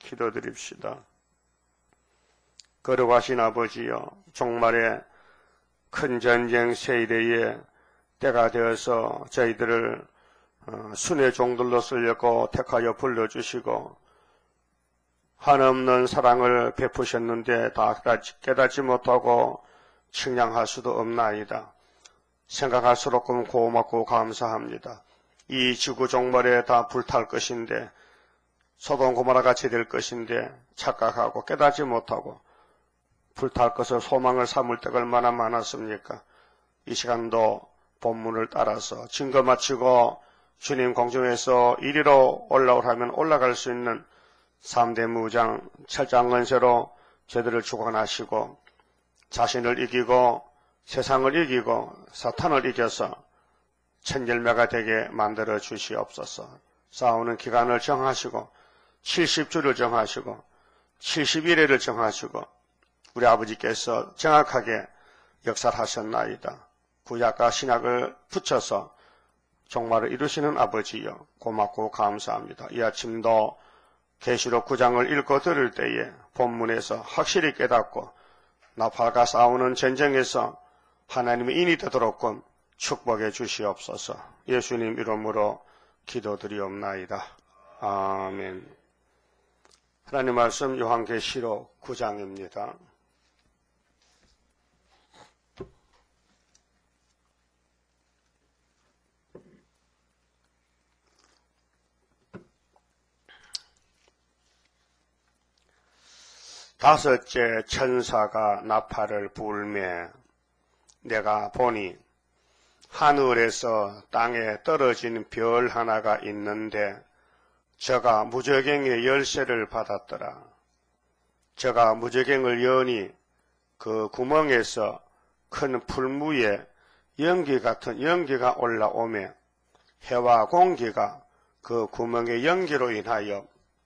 기도드립시다. 거룩하신 아버지여, 종말의 큰 전쟁 세일의 때가 되어서 저희들을 순의 종들로 쓰려고 택하여 불러주시고 한없는 사랑을 베푸셨는데 다 깨닫지 못하고 측량할 수도 없나이다. 생각할수록 고맙고 감사합니다. 이 지구 종말에 다 불탈 것인데, 소돔 고모라 같이 될 것인데 착각하고 깨닫지 못하고 불탈 것을 소망을 삼을 때가 얼마나 많았습니까? 이 시간도 본문을 따라서 증거 마치고 주님 공중에서 이리로 올라오라면 올라갈 수 있는 3대 무장 철장건세로 저들을 주관하시고 자신을 이기고 세상을 이기고 사탄을 이겨서 천열매가 되게 만들어 주시옵소서. 싸우는 기간을 정하시고 70주를 정하시고 71회를 정하시고 우리 아버지께서 정확하게 역사를 하셨나이다. 구약과 신약을 붙여서 종말을 이루시는 아버지여, 고맙고 감사합니다. 이 아침도 계시록 9장을 읽고 들을 때에 본문에서 확실히 깨닫고 나팔과 싸우는 전쟁에서 하나님의 인이 되도록끔 축복해 주시옵소서. 예수님 이름으로 기도드리옵나이다. 아멘. 하나님 말씀 요한계시록 9장입니다. 다섯째 천사가 나팔을 불매 내가 보니 하늘에서 땅에 떨어진 별 하나가 있는데 저가 무저갱의 열쇠를 받았더라. 저가 무저갱을 여니 그 구멍에서 큰 풀무에 연기 같은 연기가 올라오며 해와 공기가 그 구멍의 연기로 인하여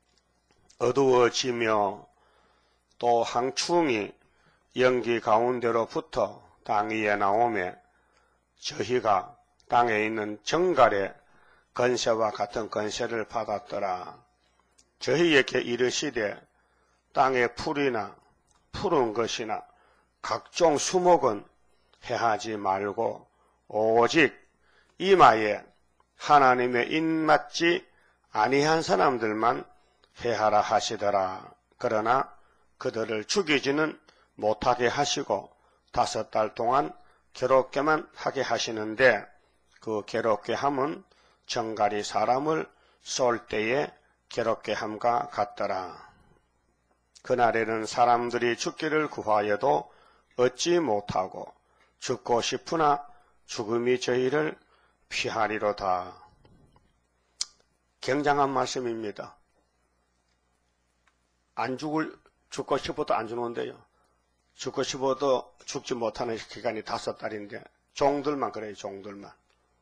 어두워지며 또 항충이 연기 가운데로부터 땅 위에 나오며 저희가 땅에 있는 정갈의 건세와 같은 건세를 받았더라. 저희에게 이르시되 땅의 풀이나 푸른 것이나 각종 수목은 해하지 말고 오직 이마에 하나님의 입맞지 아니한 사람들만 해하라 하시더라. 그러나 그들을 죽이지는 못하게 하시고 5달 동안 괴롭게만 하게 하시는데 그 괴롭게 함은 정갈이 사람을 쏠 때에 괴롭게 함과 같더라. 그날에는 사람들이 죽기를 구하여도 얻지 못하고 죽고 싶으나 죽음이 저희를 피하리로다. 굉장한 말씀입니다. 죽고 싶어도 안 주는데요. 죽고 싶어도 죽지 못하는 기간이 5달인데 종들만 그래요. 종들만.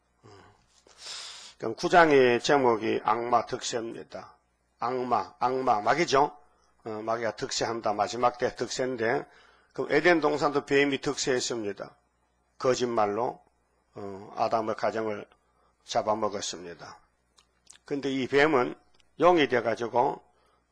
그럼 9장의 제목이 악마 득세입니다. 악마 마귀죠. 마귀가 득세한다. 마지막 때 득세인데 그럼 에덴 동산도 뱀이 득세했습니다. 거짓말로 아담의 가정을 잡아먹었습니다. 근데 이 뱀은 용이 돼가지고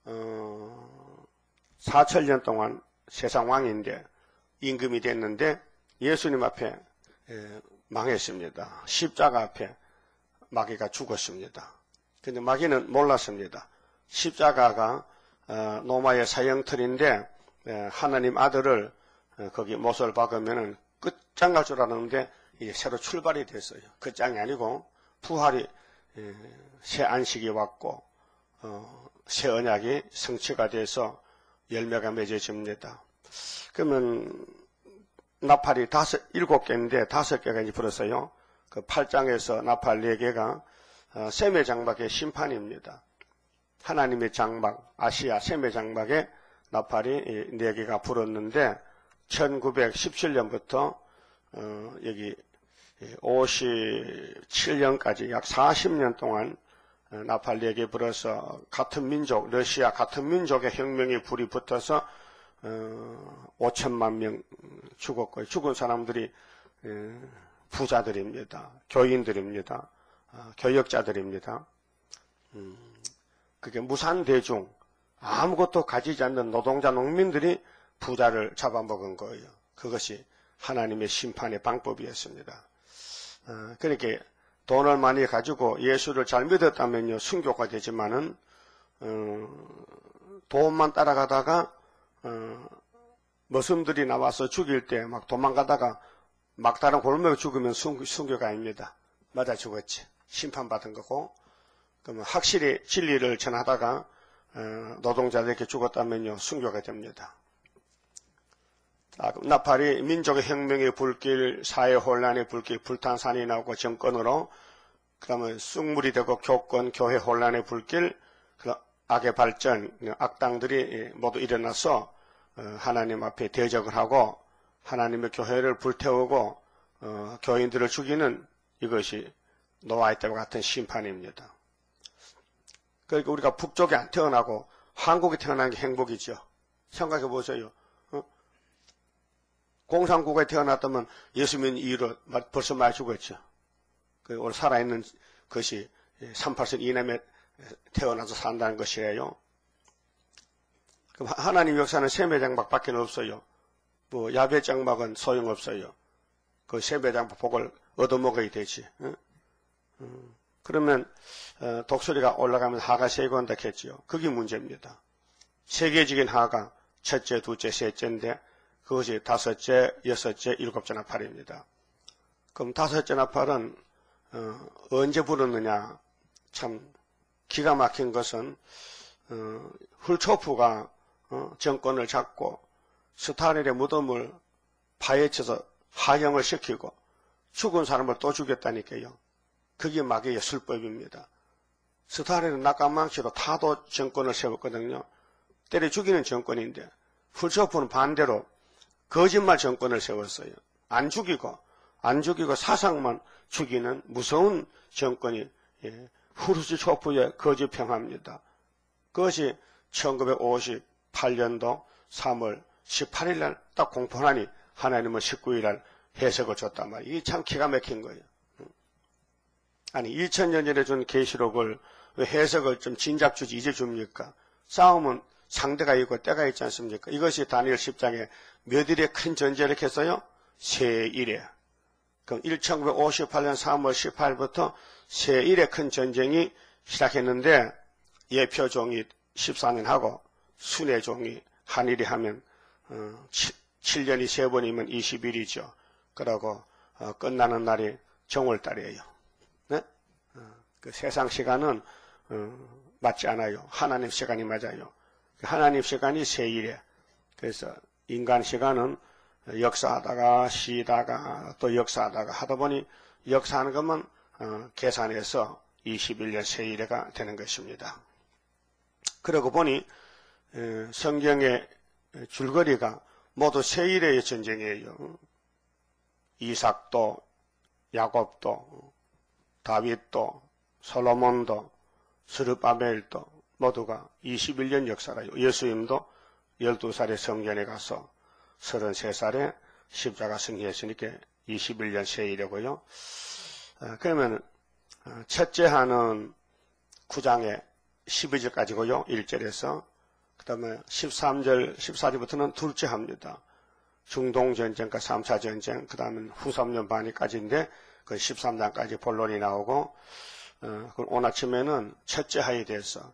4천년 동안 세상 왕인데 임금이 됐는데 예수님 앞에 망했습니다. 십자가 앞에 마귀가 죽었습니다. 근데 마귀는 몰랐습니다. 십자가가 노마의 사형틀인데 하나님 아들을 거기 못을 박으면은 끝장 갈 줄 알았는데 이제 새로 출발이 됐어요. 끝장이 아니고 부활이 새 안식이 왔고 새 언약이 성취가 돼서 열매가 맺어집니다. 그러면 나팔이 7개인데 5개가 이제 불었어요. 그 8장에서 나팔 4개가 셈의 장막의 심판입니다. 하나님의 장막, 아시아 셈의 장막에 나팔이 4개가 불었는데 1917년부터 여기 57년까지 약 40년 동안 나팔 4개 불어서 같은 민족, 러시아 같은 민족의 혁명이 불이 붙어서 5천만 명 죽었고요. 죽은 사람들이 부자들입니다. 교인들입니다. 교역자들입니다. 그게 무산대중, 아무것도 가지지 않는 노동자 농민들이 부자를 잡아먹은 거예요. 그것이 하나님의 심판의 방법이었습니다. 그렇게 돈을 많이 가지고 예수를 잘 믿었다면요, 순교가 되지만은 돈만 따라가다가 머슴들이 나와서 죽일 때 막 도망가다가 막다른 골목에 죽으면 순교가 아닙니다. 맞아 죽었지. 심판받은 거고. 그러면 확실히 진리를 전하다가 노동자들에게 죽었다면요, 순교가 됩니다. 나팔이 민족의 혁명의 불길, 사회 혼란의 불길, 불탄산이 나오고 정권으로, 그러면 쑥물이 되고 교권, 교회 혼란의 불길, 악의 발전, 악당들이 모두 일어나서 하나님 앞에 대적을 하고 하나님의 교회를 불태우고 교인들을 죽이는 이것이 노아의 때와 같은 심판입니다. 그러니까 우리가 북쪽에 안 태어나고 한국에 태어난 게 행복이죠. 생각해 보세요. 공산국가에 태어났다면 예수 믿는 이유로 벌써 많이 죽었죠. 오늘 살아있는 것이 38세 이남에 태어나서 산다는 것이에요. 그럼 하나님 역사는 세매장막밖에 없어요. 뭐 야배장막은 소용없어요. 그 세매장막 복을 얻어먹어야 되지. 그러면 독수리가 올라가면 하가 세고 한다 했지요. 그게 문제입니다. 세계적인 하가 첫째, 둘째, 셋째인데 그것이 다섯째, 여섯째, 일곱째 나팔입니다. 그럼 다섯째 나팔은 언제 불었느냐? 참 기가 막힌 것은 훌초프가 정권을 잡고 스타린의 무덤을 파헤쳐서 하형을 시키고 죽은 사람을 또 죽였다니까요. 그게 마귀의 술법입니다. 스타린은 낙관망치로 타도 정권을 세웠거든요. 때려 죽이는 정권인데 훌초프는 반대로 거짓말 정권을 세웠어요. 안 죽이고 사상만 죽이는 무서운 정권이 후르츠초프의 거짓평화입니다. 그것이 1958년도 3월 18일 날 딱 공포하니 하나님은 19일 날 해석을 줬단 말이에요. 이게 참 기가 막힌 거예요. 아니 2000년 전에 준 계시록을 왜 해석을 좀 진작 주지 이제 줍니까? 싸움은 상대가 있고 때가 있지 않습니까? 이것이 다니엘 10장에 몇 일의 큰 전쟁을 했어요? 세 일에. 그럼 1958년 3월 18일부터 세 일의 큰 전쟁이 시작했는데 예표종이 14년 하고 순회종이 한일이 하면 7년이 3번이면 20일이죠. 그러고 끝나는 날이 정월달이에요. 네? 그 세상 시간은 맞지 않아요. 하나님 시간이 맞아요. 하나님 시간이 세 일에. 그래서 인간 시간은 역사하다가 쉬다가 또 역사하다가 하다 보니 역사하는 것만 계산해서 21년 세 일회가 되는 것입니다. 그러고 보니 성경의 줄거리가 모두 세 일회의 전쟁이에요. 이삭도 야곱도 다윗도 솔로몬도 스룹바벨도 모두가 21년 역사가요. 예수님도 12살에 성전에 가서 33살에 십자가 승리했으니까 21년 세일이고요. 그러면 첫째 하는 9장에 12절까지고요. 1절에서 그 다음에 13절, 14절부터는 둘째 합니다. 중동전쟁과 3차 전쟁, 그 다음에 후 3년 반이까지인데 그 13장까지 본론이 나오고 오늘 아침에는 첫째 하에 대해서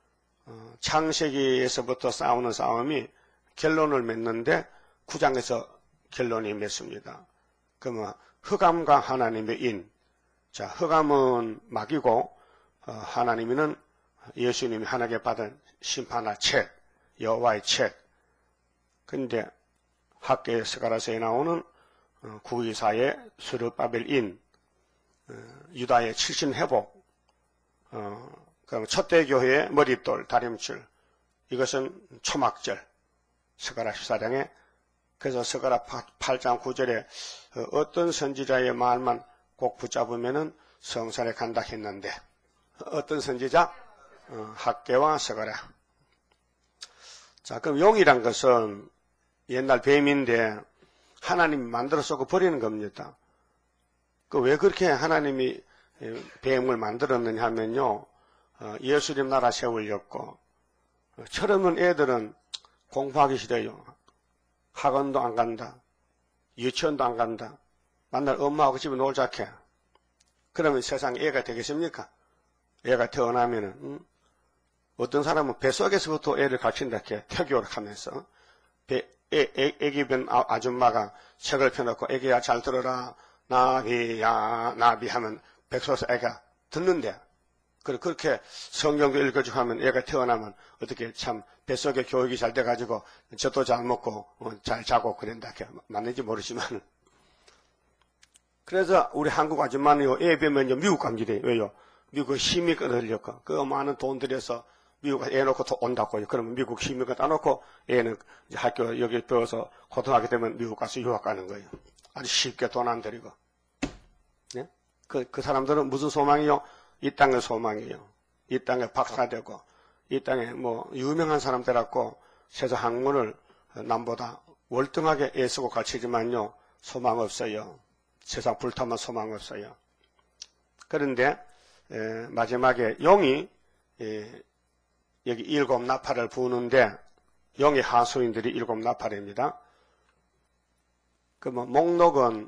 창세기에서부터 싸우는 싸움이 결론을 맺는데 9장에서 결론이 맺습니다. 그러면 흑암과 하나님의 인. 자, 흑암은 마귀고 하나님은 예수님이 하나님께 받은 심판할 책, 여호와의 책. 그런데 학계 스가랴서에 나오는 구이사의 스룹바벨인, 유다의 70 회복, 그럼 첫대 교회의 머릿돌, 다림줄. 이것은 초막절, 스가랴 14장에. 그래서 스가랴 8장 9절에 어떤 선지자의 말만 꼭 붙잡으면은 성산에 간다 했는데 어떤 선지자? 학개와 스가랴. 자, 그럼 용이란 것은 옛날 뱀인데 하나님이 만들어 쓰고 버리는 겁니다. 그 왜 그렇게 하나님이 뱀을 만들었느냐 하면요, 예수님 나라 세우려고 철없는 애들은 공부하기 싫어요. 학원도 안 간다. 유치원도 안 간다. 만날 엄마하고 집에 놀자 해. 그러면 세상에 애가 되겠습니까? 애가 태어나면은, 어떤 사람은 뱃속에서부터 애를 가르친다 해. 태교를 하면서. 애기 된 아줌마가 책을 펴놓고 애기야 잘 들어라. 나비야, 나비 하면 뱃속에서 애가 듣는데. 그렇게 성경도 읽어주고 하면 애가 태어나면 어떻게 참 뱃속에 교육이 잘 돼가지고 젖도 잘 먹고 잘 자고 그런다. 맞는지 모르지만. 그래서 우리 한국 아줌마는 애 뵈면 미국 갑니다. 왜요? 미국 힘이 끊어들렸고 그 많은 돈 들여서 미국 애 놓고 온다고요. 그러면 미국 힘이 끊어놓고 애는 이제 학교 여기 배워서 고등학교 되면 미국 가서 유학 가는 거예요. 아주 쉽게 돈 안 들이고. 네? 그 사람들은 무슨 소망이요? 이 땅의 소망이에요. 이 땅에 박사되고, 이 땅에 뭐, 유명한 사람 되라고 세상 학문을 남보다 월등하게 애쓰고 가르치지만요, 소망 없어요. 세상 불타면 소망 없어요. 그런데, 마지막에 용이, 여기 7 나팔을 부는데, 용의 하수인들이 7 나팔입니다. 목록은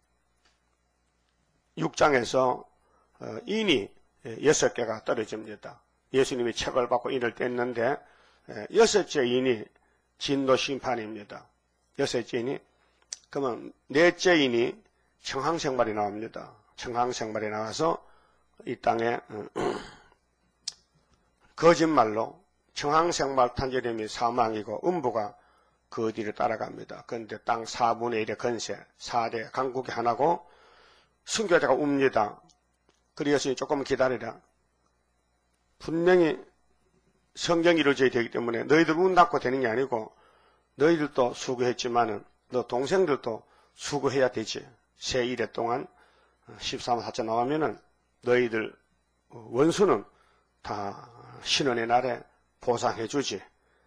6장에서 인이 6개가 떨어집니다. 예수님이 책을 받고 인을 뗐는데 6째 인이 진노 심판입니다. 6째 인이 그러면 4째 인이 청항생활이 나옵니다. 청항생활이 나와서 이 땅에 거짓말로 청항생활 탄저림이 사망이고 음부가 그 뒤를 따라갑니다. 그런데 땅 4분의 1의 건세 4대 강국이 하나고 순교자가 웁니다. 그래서 조금 기다리라. 분명히 성경이 이루어져야 되기 때문에 너희들 문 닫고 되는 게 아니고 너희들도 수고했지만은 너 동생들도 수고해야 되지. 새 1회 동안 13만 4천 나오면은 너희들 원수는 다 신원의 날에 보상해 주지.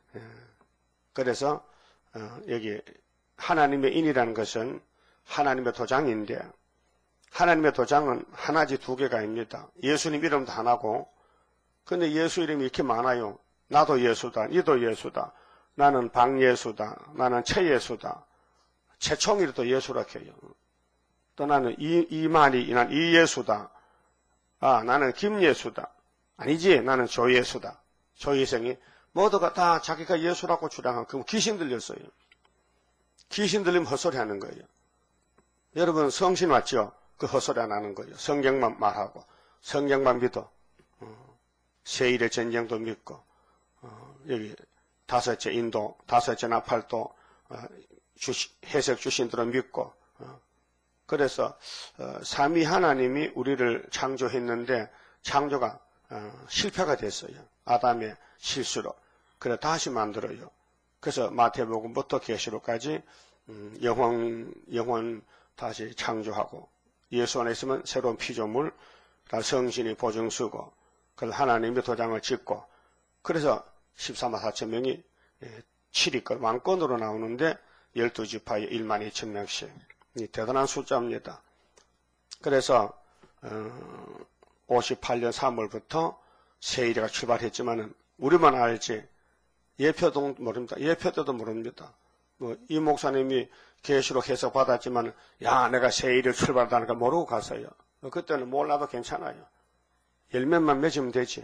그래서 여기 하나님의 인이라는 것은 하나님의 도장인데 하나님의 도장은 하나지 2개가입니다. 예수님 이름도 하나고 근데 예수 이름이 이렇게 많아요. 나도 예수다. 니도 예수다. 나는 박예수다. 나는 최예수다. 최총일도 예수라 해요. 또 나는 이만희 난 이예수다. 아 나는 김예수다. 아니지 나는 조예수다. 조예생이 모두가 다 자기가 예수라고 주장하면 그럼 귀신 들렸어요. 귀신 들리면 헛소리 하는 거예요. 여러분 성신 왔죠? 그 헛소리 안 하는 거예요. 성경만 말하고 성경만 믿어. 새1의 전쟁도 믿고 여기 5째 인도 5째 나팔도 해석 주신대로 믿고 그래서 삼위 하나님이 우리를 창조했는데 창조가 실패가 됐어요. 아담의 실수로. 그래 다시 만들어요. 그래서 마태복음부터 계시록까지 영혼 다시 창조하고 예수 안에 있으면 새로운 피조물, 성신이 보증 쓰고, 그래서 하나님의 도장을 짓고, 그래서 14만 4천 명이 7위권 왕권으로 나오는데 12지파에 1만 2천 명씩. 대단한 숫자입니다. 그래서 58년 3월부터 새 1회가 출발했지만은 우리만 알지 예표도 모릅니다. 예표 때도 모릅니다. 이 목사님이 계시록 해석 받았지만 야 내가 새 1회 출발하다니까 모르고 갔어요. 그때는 몰라도 괜찮아요. 열매만 맺으면 되지.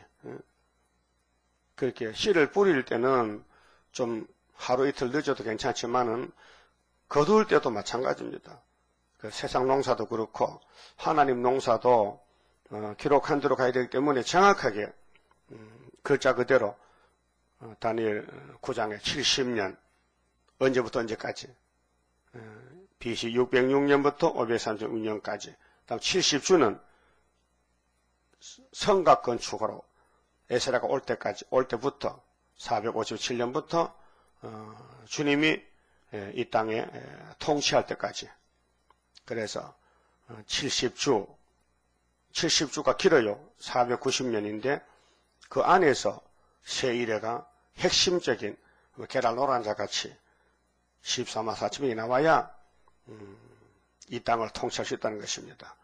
그렇게 씨를 뿌릴 때는 좀 하루 이틀 늦어도 괜찮지만은 거둘 때도 마찬가지입니다. 그 세상 농사도 그렇고 하나님 농사도 기록한 대로 가야 되기 때문에 정확하게 글자 그대로 다니엘 9장에 70년 언제부터 언제까지 BC 606년부터 536년까지 다음 70주는 성곽 건축으로 에스라가 올 때부터 457년부터 주님이 이 땅에 통치할 때까지. 그래서 70주가 길어요. 490년인데 그 안에서 새 1회가 핵심적인 계란 노란자 같이 14만 4천 명이 나와야 이 땅을 통치할 수 있다는 것입니다.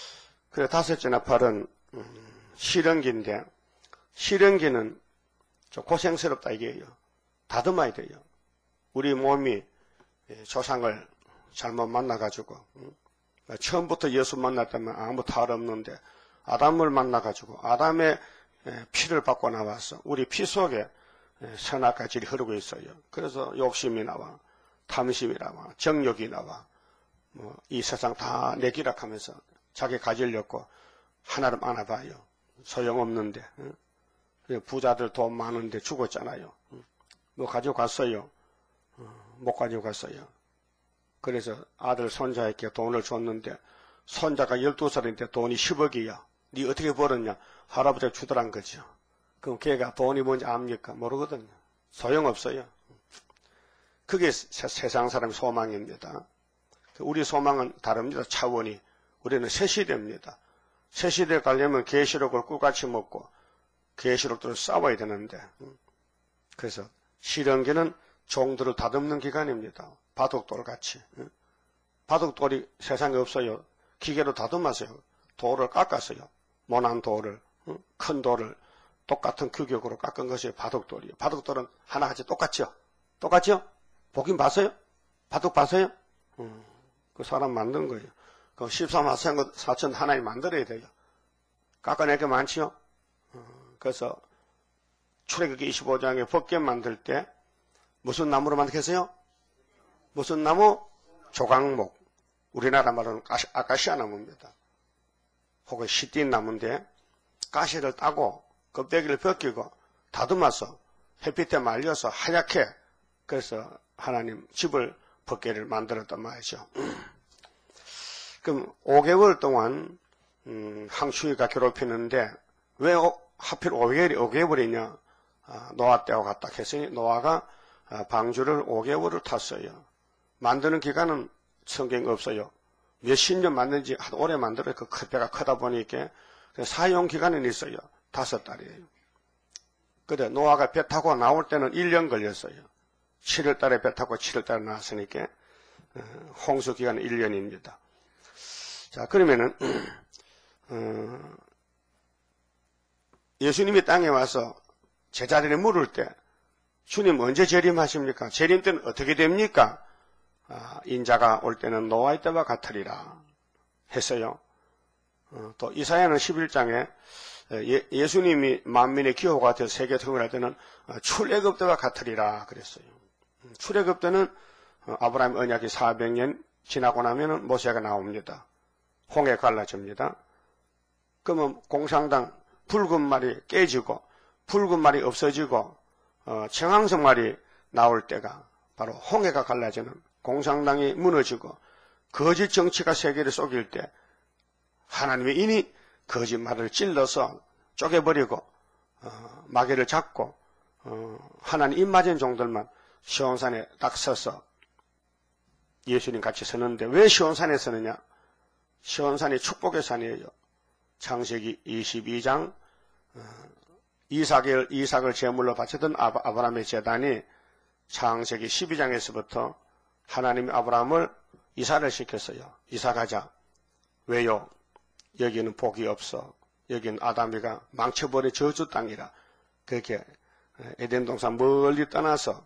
그래 5째 나팔은 실현기인데 실현기는 좀 고생스럽다 이게요. 다듬어야 돼요. 우리 몸이 조상을 잘못 만나가지고 처음부터 예수 만났다면 아무 탈 없는데 아담을 만나가지고 아담의 피를 받고 나와서 우리 피 속에 선악과 질이 흐르고 있어요. 그래서 욕심이 나와 탐심이 나와 정욕이 나와 이 세상 다 내기락하면서 자기 가지려고 하나를 안아봐요. 소용없는데 부자들 돈 많은데 죽었잖아요. 뭐 가지고 갔어요. 못 가지고 갔어요. 그래서 아들 손자에게 돈을 줬는데 손자가 12살인데 돈이 10억이야. 네 어떻게 벌었냐? 할아버지가 주더란 거죠. 그럼 걔가 돈이 뭔지 압니까? 모르거든요. 소용없어요. 그게 세상 사람의 소망입니다. 우리 소망은 다릅니다. 차원이. 우리는 새 시대입니다. 새 시대에 가려면 계시록을 꿀같이 먹고 계시록들을 싸워야 되는데 그래서 실현기는 종들을 다듬는 기간입니다. 바둑돌같이. 바둑돌이 세상에 없어요. 기계로 다듬었어요. 돌을 깎았어요. 모난 돌을, 큰 돌을 똑같은 규격으로 깎은 것이 바둑돌이에요. 바둑돌은 하나같이 똑같죠? 똑같죠? 보긴 봤어요? 바둑 봤어요? 그 사람 만든 거예요. 그 13만 4천 하나에 만들어야 돼요. 깎아낼 게 많지요? 그래서 출애굽기 25장에 법궤 만들 때 무슨 나무로 만들겠어요? 무슨 나무? 조각목. 우리나라 말로는 아카시아 나무입니다. 혹은 시띠 나무인데 가시를 따고 껍데기를 벗기고 다듬어서 햇빛에 말려서 하얗게 그래서 하나님 집을 법궤를 만들었단 말이죠. 그럼 5개월 동안 항추위가 괴롭히는데 왜 하필 5개월이냐? 노아 때와 같다 했으니 노아가 방주를 5개월을 탔어요. 만드는 기간은 성경에 없어요. 몇십 년 만든지 아주 오래 만들어요. 그 배가 크다 보니까 사용 기간은 있어요. 5달이에요. 그래 노아가 배 타고 나올 때는 1년 걸렸어요. 7월 달에 배 타고 7월 달에 나왔으니까 홍수 기간은 1년입니다. 자 그러면은 예수님이 땅에 와서 제자들이 물을 때 주님 언제 재림하십니까? 재림 때는 어떻게 됩니까? 인자가 올 때는 노아의 때와 같으리라 했어요. 또 이사야는 11장에 예수님이 만민의 기호가 되어 세계 통일할 때는 출애굽 때와 같으리라 그랬어요. 출애굽 때는 아브라함 언약이 400년 지나고 나면 모세가 나옵니다. 홍해 갈라집니다. 그러면 공산당 붉은 말이 깨지고 붉은 말이 없어지고 청황성 말이 나올 때가 바로 홍해가 갈라지는 공산당이 무너지고 거짓 정치가 세계를 속일 때 하나님의 인이 거짓말을 찔러서 쪼개버리고 마귀를 잡고 하나님 입 맞은 종들만 시온산에 딱 서서 예수님 같이 서는데 왜 시온산에 서느냐? 시온산이 축복의 산이에요. 창세기 22장 이삭을 제물로 바쳤던 아브라함의 제단이 창세기 12장에서부터 하나님이 아브라함을 이사를 시켰어요. 이사 가자. 왜요? 여기는 복이 없어. 여기는 아담이가 망쳐버린 저주 땅이라. 그렇게 에덴 동산 멀리 떠나서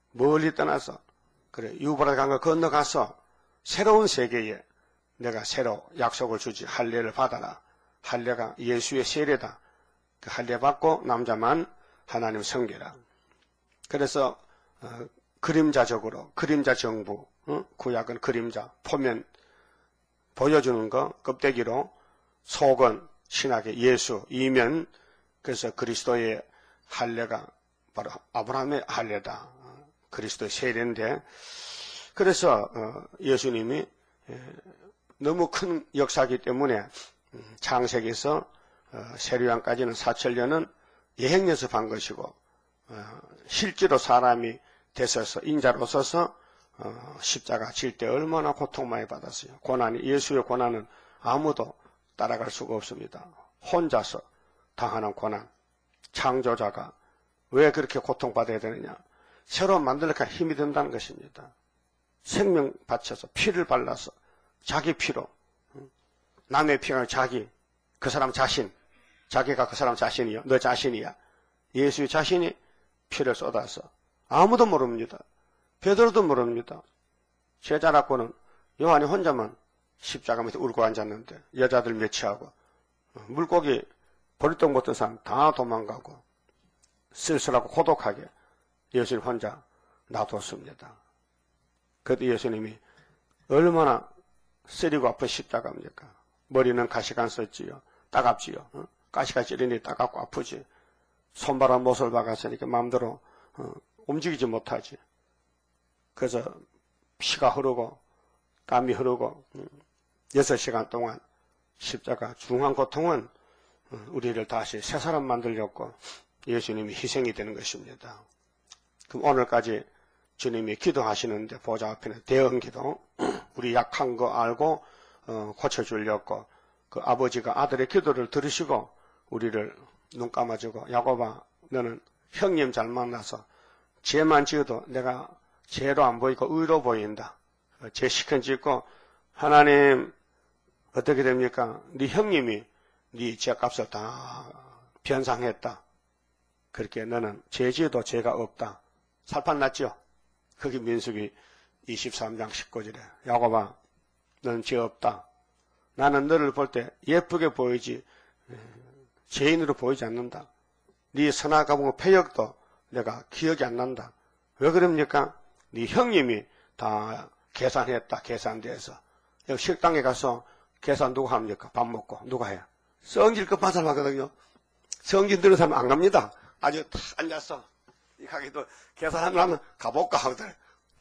그래 유브라데 강을 건너가서 새로운 세계에 내가 새로 약속을 주지. 할례를 받아라. 할례가 예수의 세례다. 그 할례 받고 남자만 하나님 성계라. 그래서 그림자적으로 그림자 정부, 구약은 그림자, 포면 보여주는 거, 껍데기로 속은 신학의 예수, 이면 그래서 그리스도의 할례가 바로 아브라함의 할례다. 그리스도의 세례인데 그래서 예수님이 너무 큰 역사이기 때문에 창세기에서 세례요한까지는 4천년은 여행 연습한 것이고 실제로 사람이 되셔서 인자로 서서 십자가 질 때 얼마나 고통 많이 받았어요. 고난이 예수의 고난은 아무도 따라갈 수가 없습니다. 혼자서 당하는 고난. 창조자가 왜 그렇게 고통받아야 되느냐? 새로 만들려니까 힘이 든다는 것입니다. 생명 바쳐서 피를 발라서 자기 피로 남의 피가 자기 그 사람 자신 자기가 그 사람 자신이요. 너 자신이야. 예수의 자신이 피를 쏟아서 아무도 모릅니다. 베드로도 모릅니다. 제자라고는 요한이 혼자만 십자가 밑에 울고 앉았는데 여자들 몇이하고 물고기 버리똥 못한 사람 다 도망가고 쓸쓸하고 고독하게 예수님 혼자 놔뒀습니다. 그때 예수님이 얼마나 쓰리고 아픈 십자가입니까? 머리는 가시관 썼지요. 따갑지요. 가시가 찌르니 따갑고 아프지. 손바람 못을 박았으니까 마음대로 움직이지 못하지. 그래서 피가 흐르고 땀이 흐르고 6시간 동안 십자가 중한 고통은 우리를 다시 새 사람 만들려고 예수님이 희생이 되는 것입니다. 그럼 오늘까지 주님이 기도하시는데 보좌 앞에는 대응 기도, 우리 약한 거 알고 고쳐주려고 그 아버지가 아들의 기도를 들으시고 우리를 눈 감아주고 야곱아 너는 형님 잘 만나서 죄만 지어도 내가 죄로 안 보이고 의로 보인다. 죄 시큰 짓고 하나님 어떻게 됩니까? 네 형님이 네 죄값을 다 변상했다. 그렇게 너는 죄 지어도 죄가 없다. 살판 났죠? 그게 민수기 23장 19절에 야곱아 너는 죄 없다. 나는 너를 볼 때 예쁘게 보이지 죄인으로 보이지 않는다. 네 선악가본 패역도 내가 기억이 안 난다. 왜 그럽니까? 네 형님이 다 계산했다. 계산돼서 여기 식당에 가서 계산 누가 합니까? 밥 먹고 누가 해요? 성질 급한 사람 하거든요. 성질 드는 사람 안 갑니다. 아주 탁 앉아서 이 가게도 계산하면 가볼까 하거든.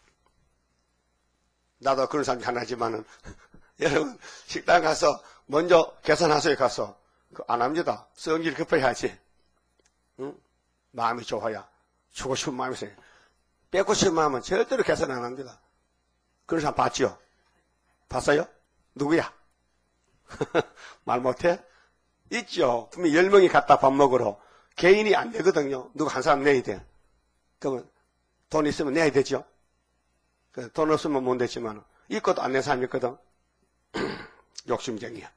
나도 그런 사람이 하나지만은 여러분 식당 가서 먼저 계산하세요 가서 안 합니다. 성질 급해야지. 응? 마음이 좋아야 주고 싶은 마음이 있어요. 뺏고 싶은 마음은 절대로 계산 안 합니다. 그런 사람 봤지요? 봤어요? 누구야? 말 못해? 있죠. 분명히 10명이 갔다 밥 먹으러 개인이 안 되거든요. 누가 한 사람 내야 돼. 그러면 돈 있으면 내야 되죠. 돈 없으면 못 내지만 있고도 안 낸 사람이 있거든. 욕심쟁이야.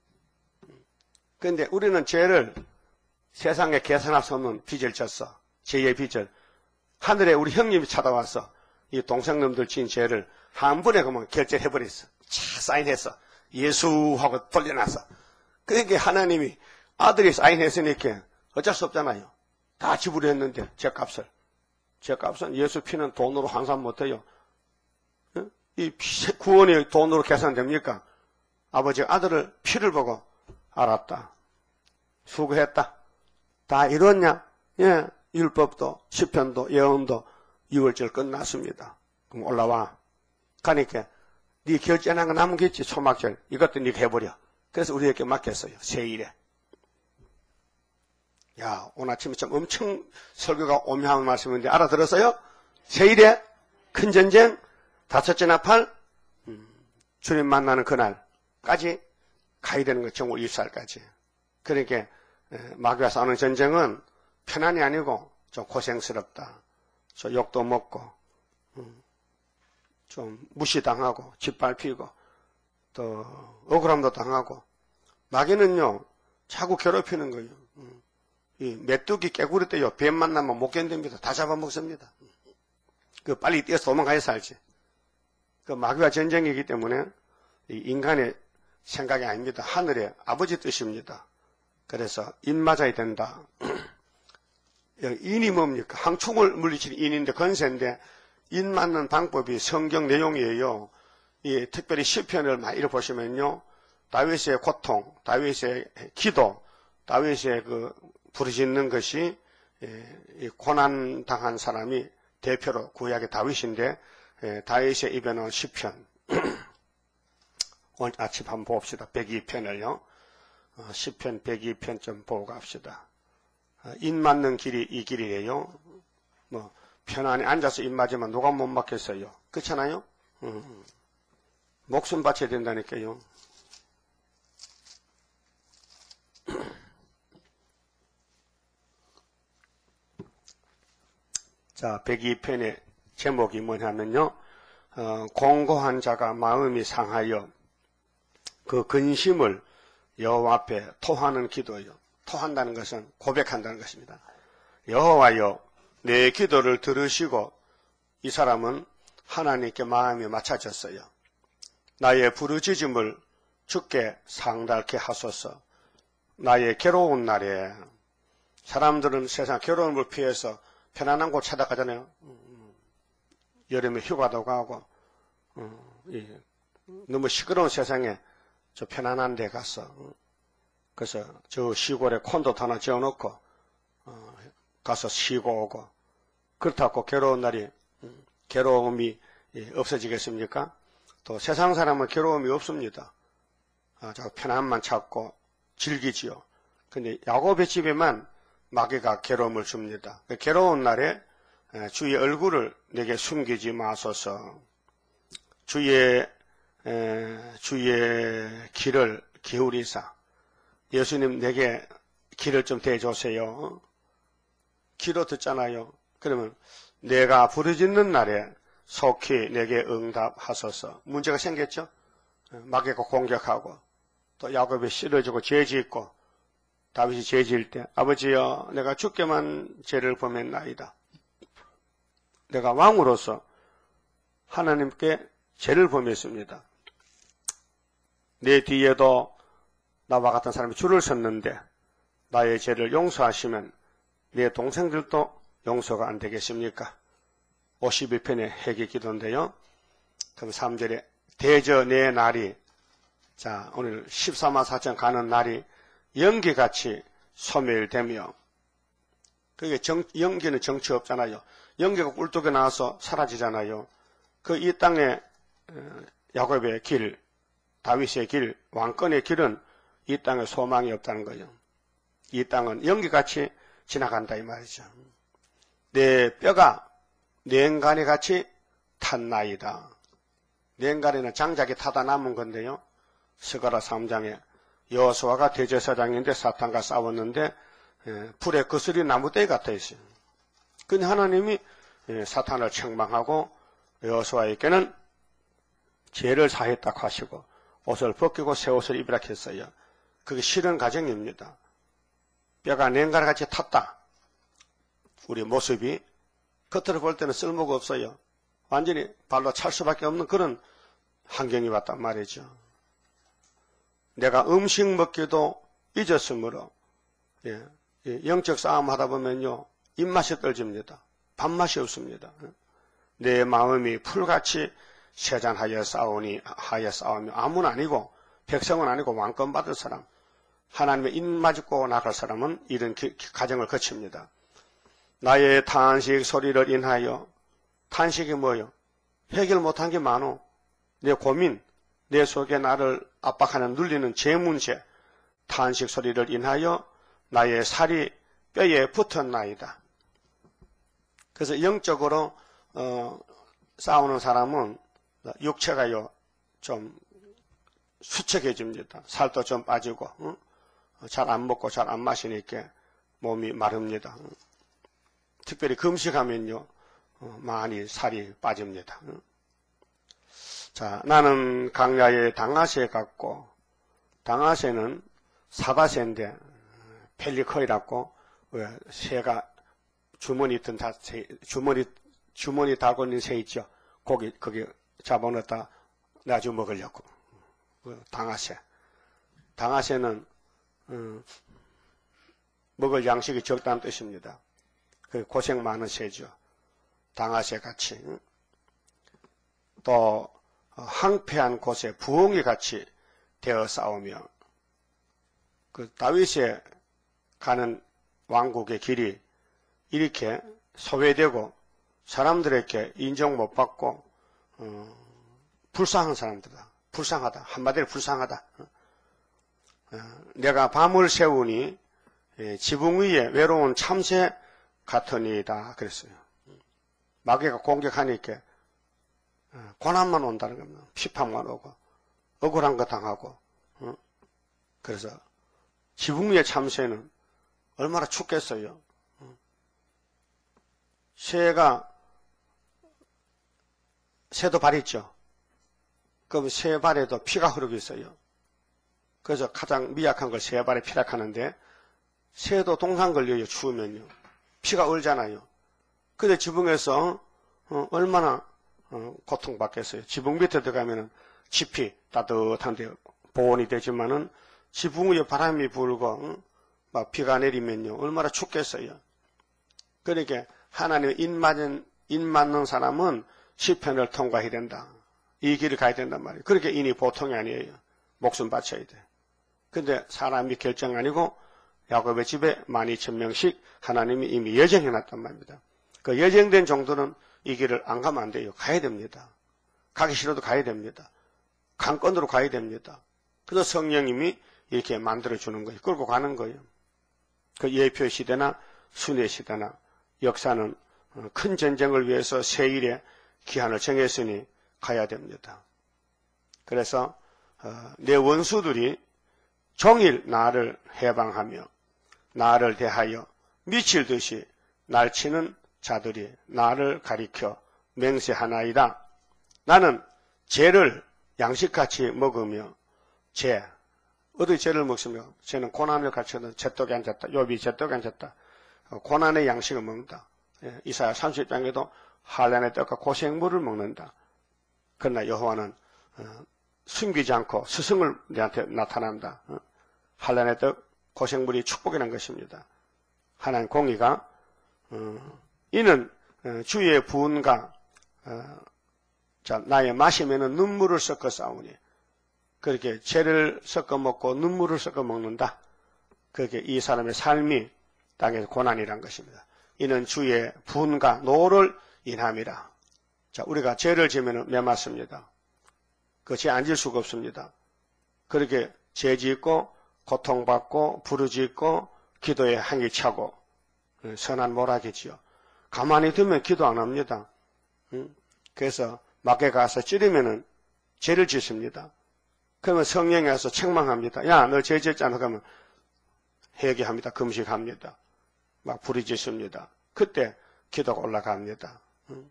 그런데 우리는 죄를 세상에 계산할 수 없는 빚을 졌어. 죄의 빚을. 하늘에 우리 형님이 찾아와서 이 동생놈들 지은 죄를 한 번에 그만 결제해버렸어. 차 사인했어. 예수하고 돌려놨어. 그러니까 하나님이 아들이 사인했으니까 어쩔 수 없잖아요. 다 지불했는데 죄값을. 죄값은 예수 피는 돈으로 환산 못해요. 이 구원이 돈으로 계산됩니까? 아버지가 아들을 피를 보고 알았다. 수고했다. 다 이뤘냐? 예, 율법도 시편도 예언도 6월절 끝났습니다. 그럼 올라와. 가니까 네 결제한 거 남겠지. 초막절 이것도 네가 해버려. 그래서 우리에게 맡겼어요. 세일에. 야, 오늘 아침에 참 엄청 설교가 오묘한 말씀인데 알아들었어요? 세일에 큰 전쟁 다섯째 나팔 주님 만나는 그날까지 가야 되는 거. 정월 24일까지. 그러니까 마귀와 싸우는 전쟁은 편안이 아니고 좀 고생스럽다. 저 욕도 먹고 좀 무시당하고 짓밟히고 또 억울함도 당하고 마귀는요 자꾸 괴롭히는 거예요. 이 메뚜기 깨구리 때요 뱀 만나면 못 견딥니다. 다 잡아먹습니다. 그 빨리 뛰어서 도망가야 살지. 그 마귀와 전쟁이기 때문에 이 인간의 생각이 아닙니다. 하늘의 아버지 뜻입니다. 그래서 인 맞아야 된다. 인이 뭡니까? 항충을 물리치는 인인데 건세인데 인 맞는 방법이 성경 내용이에요. 이 특별히 시편을 많이 읽어보시면요. 다윗의 고통, 다윗의 기도, 다윗의 그 부르짖는 것이 고난 당한 사람이 대표로 구약의 다윗인데 다윗의 입에 나온 시편 오늘 아침 한번 봅시다. 102편을요. 시편 102편 좀 보고 갑시다. 인 맞는 길이 이 길이에요. 뭐 편안히 앉아서 인 맞으면 누가 못 맞겠어요. 그렇잖아요. 목숨 바쳐야 된다니까요. 자, 102편의 제목이 뭐냐면요. 공고한 자가 마음이 상하여 그 근심을 여호와 앞에 토하는 기도예요. 토한다는 것은 고백한다는 것입니다. 여호와여, 내 기도를 들으시고 이 사람은 하나님께 마음이 맞춰졌어요. 나의 부르짖음을 주께 상달케 하소서. 나의 괴로운 날에 사람들은 세상 괴로움을 피해서 편안한 곳 찾아가잖아요. 여름에 휴가도 가고 너무 시끄러운 세상에 저 편안한 데 가서 그래서 저 시골에 콘도 하나 지어놓고 가서 쉬고 오고 그렇다고 괴로운 날이 괴로움이 없어지겠습니까? 또 세상 사람은 괴로움이 없습니다. 저 편안만 찾고 즐기지요. 근데 야곱의 집에만 마귀가 괴로움을 줍니다. 괴로운 날에 주의 얼굴을 내게 숨기지 마소서. 주의 길을 기울이사. 예수님 내게 길을 좀 대주세요. 기도 듣잖아요. 그러면 내가 부르짖는 날에 속히 내게 응답하소서. 문제가 생겼죠? 마귀가 공격하고 또 야곱이 씨를 죄짓고 다윗이 죄지을 때 아버지여 내가 주께만 죄를 범했나이다. 내가 왕으로서 하나님께 죄를 범했습니다. 내 뒤에도 나와 같은 사람이 줄을 섰는데 나의 죄를 용서하시면 내 동생들도 용서가 안 되겠습니까? 51편의 회개 기도인데요. 그럼 3절에 대저 내 날이 자 오늘 14만 4천 가는 날이 연기같이 소멸되며 그게 연기는 정치 없잖아요. 연기가 꿀뚝에 나와서 사라지잖아요. 그 이 땅의 야곱의 길, 다윗의 길, 왕권의 길은 이 땅에 소망이 없다는 거예요. 이 땅은 연기같이 지나간다 이 말이죠. 내 뼈가 냉간에 같이 탔나이다. 냉간에는 장작이 타다 남은 건데요. 스가랴 3장에 여호수아가 대제사장인데 사탄과 싸웠는데 불에 거슬린 나무떼 같아 있어요. 근데 하나님이 사탄을 책망하고 여호수아에게는 죄를 사했다 하시고 옷을 벗기고 새 옷을 입으라 했어요. 그게 싫은 가정입니다. 뼈가 냉간같이 탔다. 우리 모습이 겉으로 볼 때는 쓸모가 없어요. 완전히 발로 찰 수밖에 없는 그런 환경이 왔단 말이죠. 내가 음식 먹기도 잊었으므로 영적 싸움 하다 보면요 입맛이 떨집니다. 밥맛이 없습니다. 내 마음이 풀같이 세잔하여 싸우며 아무는 아니고 백성은 아니고 왕권 받을 사람 하나님의 입맞고 나갈 사람은 이런 가정을 거칩니다. 나의 탄식 소리를 인하여 탄식이 뭐요? 해결 못한 게 많어. 내 고민, 내 속에 나를 압박하는 눌리는 제 문제, 탄식 소리를 인하여 나의 살이 뼈에 붙었나이다. 그래서 영적으로 싸우는 사람은 육체가요 좀 수척해집니다. 살도 좀 빠지고 잘 안 먹고 잘 안 마시니까 몸이 마릅니다. 특별히 금식하면요 많이 살이 빠집니다. 자, 나는 강야의 당아새 같고 당아새는 사바새인데 펠리커이라고 새가 주머니 달고 있는 새 있죠. 거기 잡아놓다 나중에 먹으려고. 당아새. 당아새는 먹을 양식이 적다는 뜻입니다. 고생 많은 새죠. 당아새 같이. 또 황폐한 곳에 부엉이 같이 되어 싸우며 그 다윗에 가는 왕국의 길이 이렇게 소외되고 사람들에게 인정 못 받고 불쌍한 사람들이다. 불쌍하다. 한마디로 불쌍하다. 내가 밤을 새우니 지붕 위에 외로운 참새 같으니이다. 그랬어요. 마귀가 공격하니까 고난만 온다는 겁니다. 피판만 오고 억울한 거 당하고 그래서 지붕 위의 참새는 얼마나 춥겠어요. 새도 발 있죠. 그럼 새 발에도 피가 흐르고 있어요. 그래서 가장 미약한 걸 새 발에 피라 하는데 새도 동상 걸려요. 추우면요. 피가 얼잖아요. 근데 지붕에서 얼마나 고통받겠어요. 지붕 밑에 들어가면은 짚이 따뜻한데 보온이 되지만은 지붕 위에 바람이 불고 막 비가 내리면요 얼마나 춥겠어요. 그러니까 하나님 인 맞는 사람은 시편을 통과해야 된다. 이 길을 가야 된단 말이에요. 그렇게 인이 보통이 아니에요. 목숨 바쳐야 돼. 근데 사람이 결정 아니고 야곱의 집에 12,000명씩 하나님이 이미 예정해 놨단 말입니다. 그 예정된 정도는 이 길을 안 가면 안 돼요. 가야 됩니다. 가기 싫어도 가야 됩니다. 강권으로 가야 됩니다. 그래서 성령님이 이렇게 만들어주는 거예요. 끌고 가는 거예요. 그 예표 시대나 순회 시대나 역사는 큰 전쟁을 위해서 세일의 기한을 정했으니 가야 됩니다. 그래서 내 원수들이 종일 나를 해방하며 나를 대하여 미칠 듯이 날치는 자들이 나를 가리켜 맹세하나이다. 나는 죄를 양식같이 먹으며 어디 죄를 먹습니까? 죄는 고난을 갖추는 잿독에 앉았다. 욥이 잿독에 앉았다. 고난의 양식을 먹는다. 이사야 30장에도 한란의 떡과 고생물을 먹는다. 그러나 여호와는 숨기지 않고 스승을 내한테 나타난다. 한란의 떡, 고생물이 축복이라는 것입니다. 하나님 공의가 이는 주의 부은과 나의 마시면은 눈물을 섞어 싸우니 그렇게 죄를 섞어 먹고 눈물을 섞어 먹는다. 그렇게 이 사람의 삶이 땅에서 고난이란 것입니다. 이는 주의 분과 노를 인함이라. 자, 우리가 죄를 지으면 매맞습니다. 그 죄 안 질 수가 없습니다. 그렇게 죄 짓고 고통받고 부르짖고 기도에 한기 차고 선한 모락이지요. 가만히 두면 기도 안 합니다. 그래서 마귀에 가서 찌르면은 죄를 짓습니다. 그러면 성령이 와서 책망합니다. 야, 너 죄 짓잖아. 그러면 회개합니다. 금식합니다. 막 부르짖습니다. 그때 기도가 올라갑니다.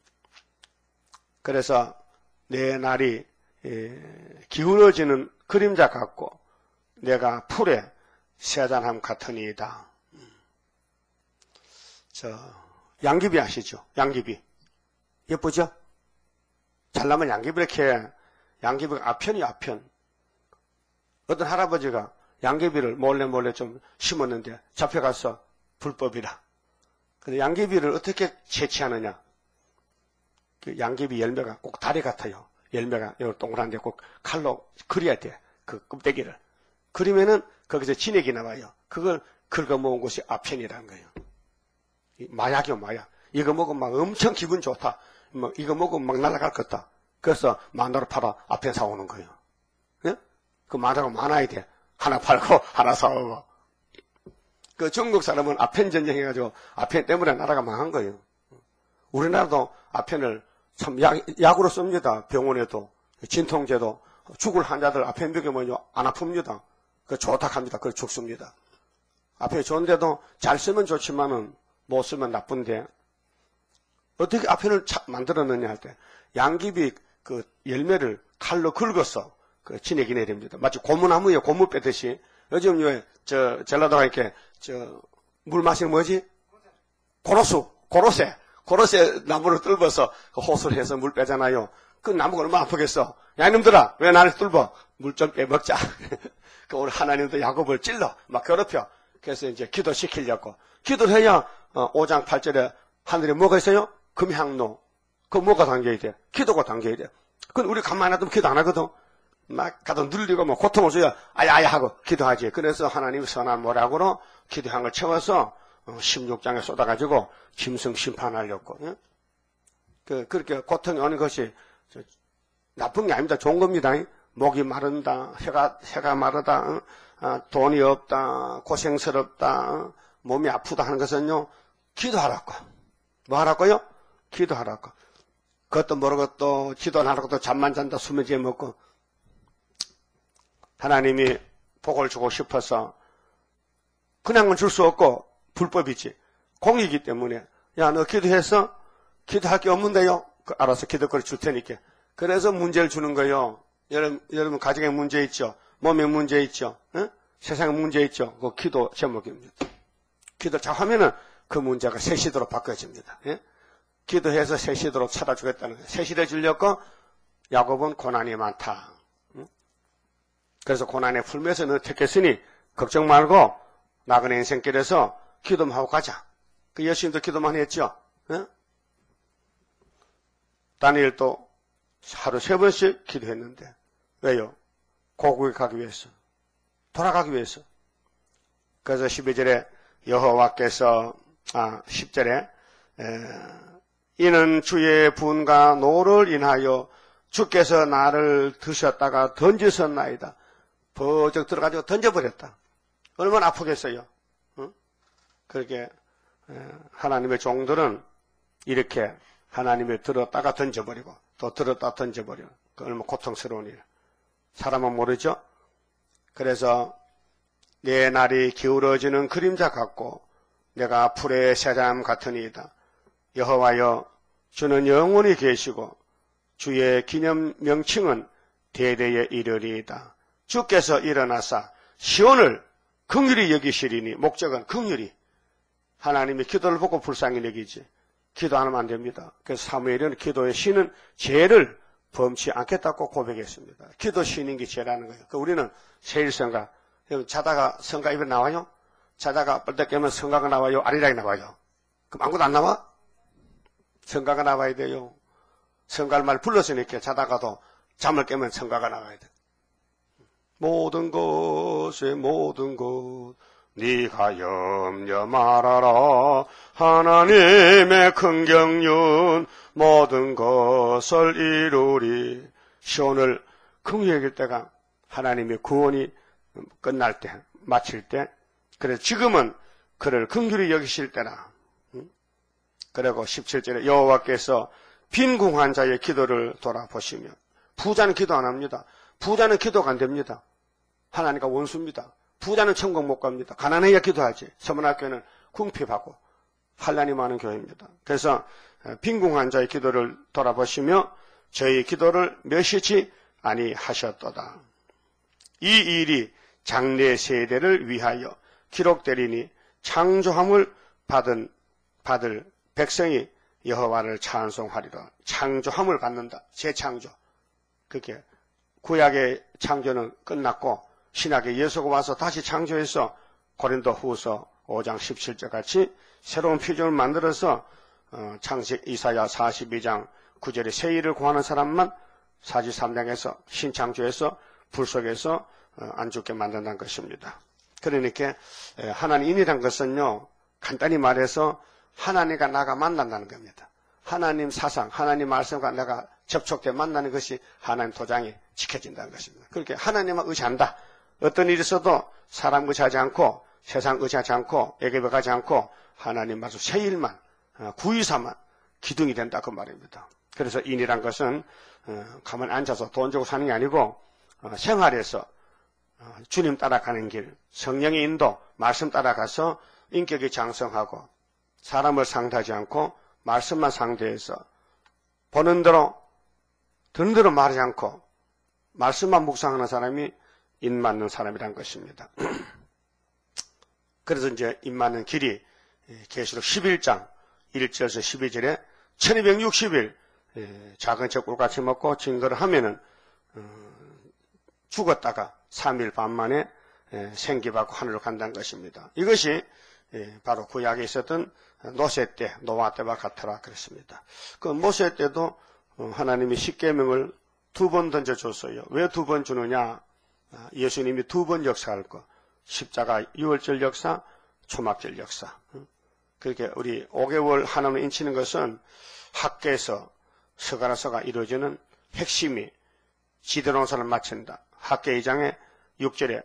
그래서 내 날이 기울어지는 그림자 같고 내가 풀에 세잔함 같으니이다. 양귀비 아시죠? 양귀비. 예쁘죠? 잘나면 양귀비 이렇게 양귀비가 아편이 아편. 어떤 할아버지가 양귀비를 몰래 좀 심었는데 잡혀가서 불법이라. 근데 양귀비를 어떻게 채취하느냐? 그 양귀비 열매가 꼭 다리 같아요. 열매가 여기 동그란데 꼭 칼로 그려야 돼. 그 껍데기를. 그러면은 거기서 진액이 나와요. 그걸 긁어모은 곳이 아편이라는 거예요. 마약이요, 마약. 이거 먹으면 막 엄청 기분 좋다. 이거 먹으면 막 날아갈 것 같다. 그래서 만화로 팔아 아편 사오는 거예요. 예? 그 만화가 많아야 돼. 하나 팔고 하나 사오고. 그 중국 사람은 아편 전쟁해가지고 아편 때문에 나라가 망한 거예요. 우리나라도 아편을 참 약으로 씁니다. 병원에도 진통제도 죽을 환자들 아편 먹이면 안 아픕니다. 그 좋다 합니다. 그걸 죽습니다. 아편이 좋은데도 잘 쓰면 좋지만은 못 쓰면 나쁜데 어떻게 아편을 만들었느냐 할 때 양귀비 그 열매를 칼로 긁어서 그 진액이 내립니다. 마치 고무나무에 고무 빼듯이 요즘 전라도가 이렇게 물 마시는 뭐지? 고로쇠 나무를 뚫어서 그 호수를 해서 물 빼잖아요. 그 나무가 얼마나 아프겠어. 야, 이놈들아, 왜 나를 뚫어? 물 좀 빼먹자. 그 우리 하나님도 야곱을 찔러, 막 괴롭혀. 그래서 이제 기도시키려고. 기도를 해야, 5장 8절에 하늘에 뭐가 있어요? 금향로. 그거 뭐가 담겨야 돼? 기도가 담겨야 돼. 그건 우리 가만히 놔두면 기도 안 하거든. 막 가다 눌리고 뭐 고통을 줘야 아야아야 하고 기도하지. 그래서 하나님 선한 모락으로 기도향을 채워서 16장에 쏟아가지고 짐승 심판하려고. 그렇게 고통이 오는 것이 나쁜 게 아닙니다. 좋은 겁니다. 목이 마른다, 혀가 마르다, 돈이 없다, 고생스럽다, 몸이 아프다 하는 것은요, 기도하라고. 뭐 하라고요? 기도하라고. 그것도 모르고 또 기도 안 하라고 또 잠만 잔다, 수면제 먹고. 하나님이 복을 주고 싶어서 그냥은 줄 수 없고 불법이지. 공이기 때문에 야, 너 기도해서 기도할 게 없는데요. 알아서 기도거리 줄 테니까. 그래서 문제를 주는 거예요. 여러분 가정에 문제 있죠. 몸에 문제 있죠. 응? 세상에 문제 있죠. 그 기도 제목입니다. 기도 잘 하면은 그 문제가 새시도로 바꿔집니다. 예? 기도해서 새 시대로 찾아주겠다는 거예요. 새 시대 주려고 야곱은 고난이 많다. 그래서 고난에 풀면서 너 택했으니 걱정 말고 나그네 인생길에서 기도만 하고 가자. 그 예수님도 기도만 했죠. 다니엘도 하루 3번씩 기도했는데 왜요? 고국에 가기 위해서, 돌아가기 위해서. 그래서 12절에 여호와께서 10절에 이는 주의 분과 노를 인하여 주께서 나를 드셨다가 던지셨나이다. 버쩍 들어가지고 던져버렸다. 얼마나 아프겠어요. 그렇게 하나님의 종들은 이렇게 하나님을 들었다가 던져버리고 또 들었다 던져버려. 얼마나 고통스러운 일. 사람은 모르죠. 그래서 내 날이 기울어지는 그림자 같고 내가 풀의 새잠 같으니이다. 여호와여 주는 영원히 계시고 주의 기념 명칭은 대대에 이르리이다. 주께서 일어나사 시온을 긍휼히 여기시리니 목적은 긍휼히 하나님이 기도를 보고 불쌍히 여기지 기도 안 하면 안 됩니다. 그래서 사무엘은 기도의 신은 죄를 범치 않겠다고 고백했습니다. 기도 신인 게 죄라는 거예요. 우리는 세일성가 자다가 성가 입에 나와요? 자다가 뻘떡 깨면 성가가 나와요? 아리랑이 나와요? 그럼 아무것도 안 나와? 성가가 나와야 돼요. 성가를 말 불렀으니까 자다가도 잠을 깨면 성가가 나와야 돼. 모든 것에 모든 것 네가 염려 말아라. 하나님의 큰 경륜 모든 것을 이루리. 시온을 긍휼히 여길 때가 하나님의 구원이 끝날 때, 마칠 때. 그래서 지금은 그를 긍휼히 여기실 때라. 그리고 17절에 여호와께서 빈궁한 자의 기도를 돌아보시며 부자는 기도 안 합니다. 부자는 기도가 안 됩니다. 하나님과 원수입니다. 부자는 천국 못 갑니다. 가난해야 기도하지. 서문학교는 궁핍하고 환난이 많은 교회입니다. 그래서 빈궁한 자의 기도를 돌아보시며 저희 기도를 멸시치 아니하셨도다. 이 일이 장래 세대를 위하여 기록되리니 창조함을 받을 백성이 여호와를 찬송하리라. 창조함을 받는다. 재창조. 그게 구약의 창조는 끝났고 신약의 예수가 와서 다시 창조해서 고린도 후서 5장 17절 같이 새로운 표준을 만들어서 창세 이사야 42장 9절에 새 일을 구하는 사람만 43장에서 신창조해서 불 속에서 안 죽게 만든다는 것입니다. 그러니까 하나님이란 것은요, 간단히 말해서 하나님과 나가 만난다는 겁니다. 하나님 사상, 하나님 말씀과 내가 접촉돼 만나는 것이 하나님 도장이 지켜진다는 것입니다. 그렇게 하나님만 의지한다. 어떤 일이 있어도 사람 의지하지 않고 세상 의지하지 않고 애굽에 가지 않고 하나님 말씀 새 일만 구의사만 기둥이 된다 그 말입니다. 그래서 인이란 것은 가만히 앉아서 돈 주고 사는 게 아니고 생활에서 주님 따라가는 길, 성령의 인도, 말씀 따라가서 인격이 장성하고 사람을 상대하지 않고 말씀만 상대해서 보는 대로 듣는 대로 말하지 않고 말씀만 묵상하는 사람이 인 맞는 사람이란 것입니다. 그래서 이제 인 맞는 길이 계시록 11장 1절에서 12절에 1260일 작은 척 꿀같이 먹고 증거를 하면은 죽었다가 3일 반 만에 생기받고 하늘로 간다는 것입니다. 이것이 바로 구약에 있었던 노세 때, 노아 때와 같더라 그랬습니다. 그 모세 때도 하나님이 십계명을 2번 던져줬어요. 왜 2번 주느냐? 예수님이 2번 역사할 거. 십자가 유월절 역사, 초막절 역사. 그렇게 우리 5개월 하나님을 인치는 것은 학계에서 서가라서가 이루어지는 핵심이 지대론사를 마친다. 학계 2장에 6절에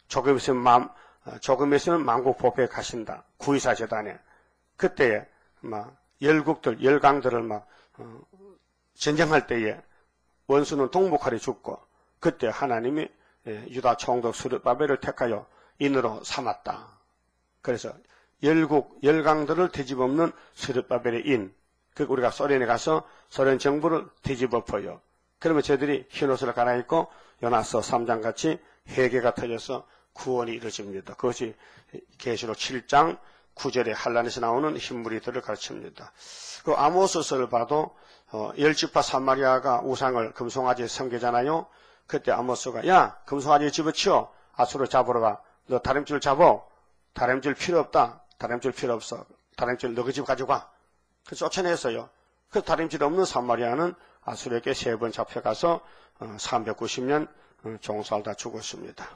조금 있으면 만국보배에 가신다. 구의사 재단에. 그때에 열국들, 열강들을 전쟁할 때에 원수는 동북할에 죽고 그때 하나님이 유다 총독 스룹바벨을 택하여 인으로 삼았다. 그래서 열국, 열강들을 뒤집어엎는 스룹바벨의 인. 그 우리가 소련에 가서 소련 정부를 뒤집어엎어요. 그러면 저들이 흰옷을 갈아입고 요나서 3장같이 회개가 터져서 구원이 이루어집니다. 그것이 계시록 7장 9절에 한란에서 나오는 흰무리들을 가르칩니다. 그 아모스서를 봐도 열지파 사마리아가 우상을 금송아지에 섬기잖아요. 그때 아모스가 야 금송아지에 집어치워 아수르 잡으러 가. 너 다림줄 잡어. 다림줄 필요 없다. 다림줄 필요 없어. 다림줄 너희 집 가져가. 그래서 쫓아냈어요. 그 다림질 없는 사마리아는 아수르에게 3번 잡혀가서 390년 종살다 죽었습니다.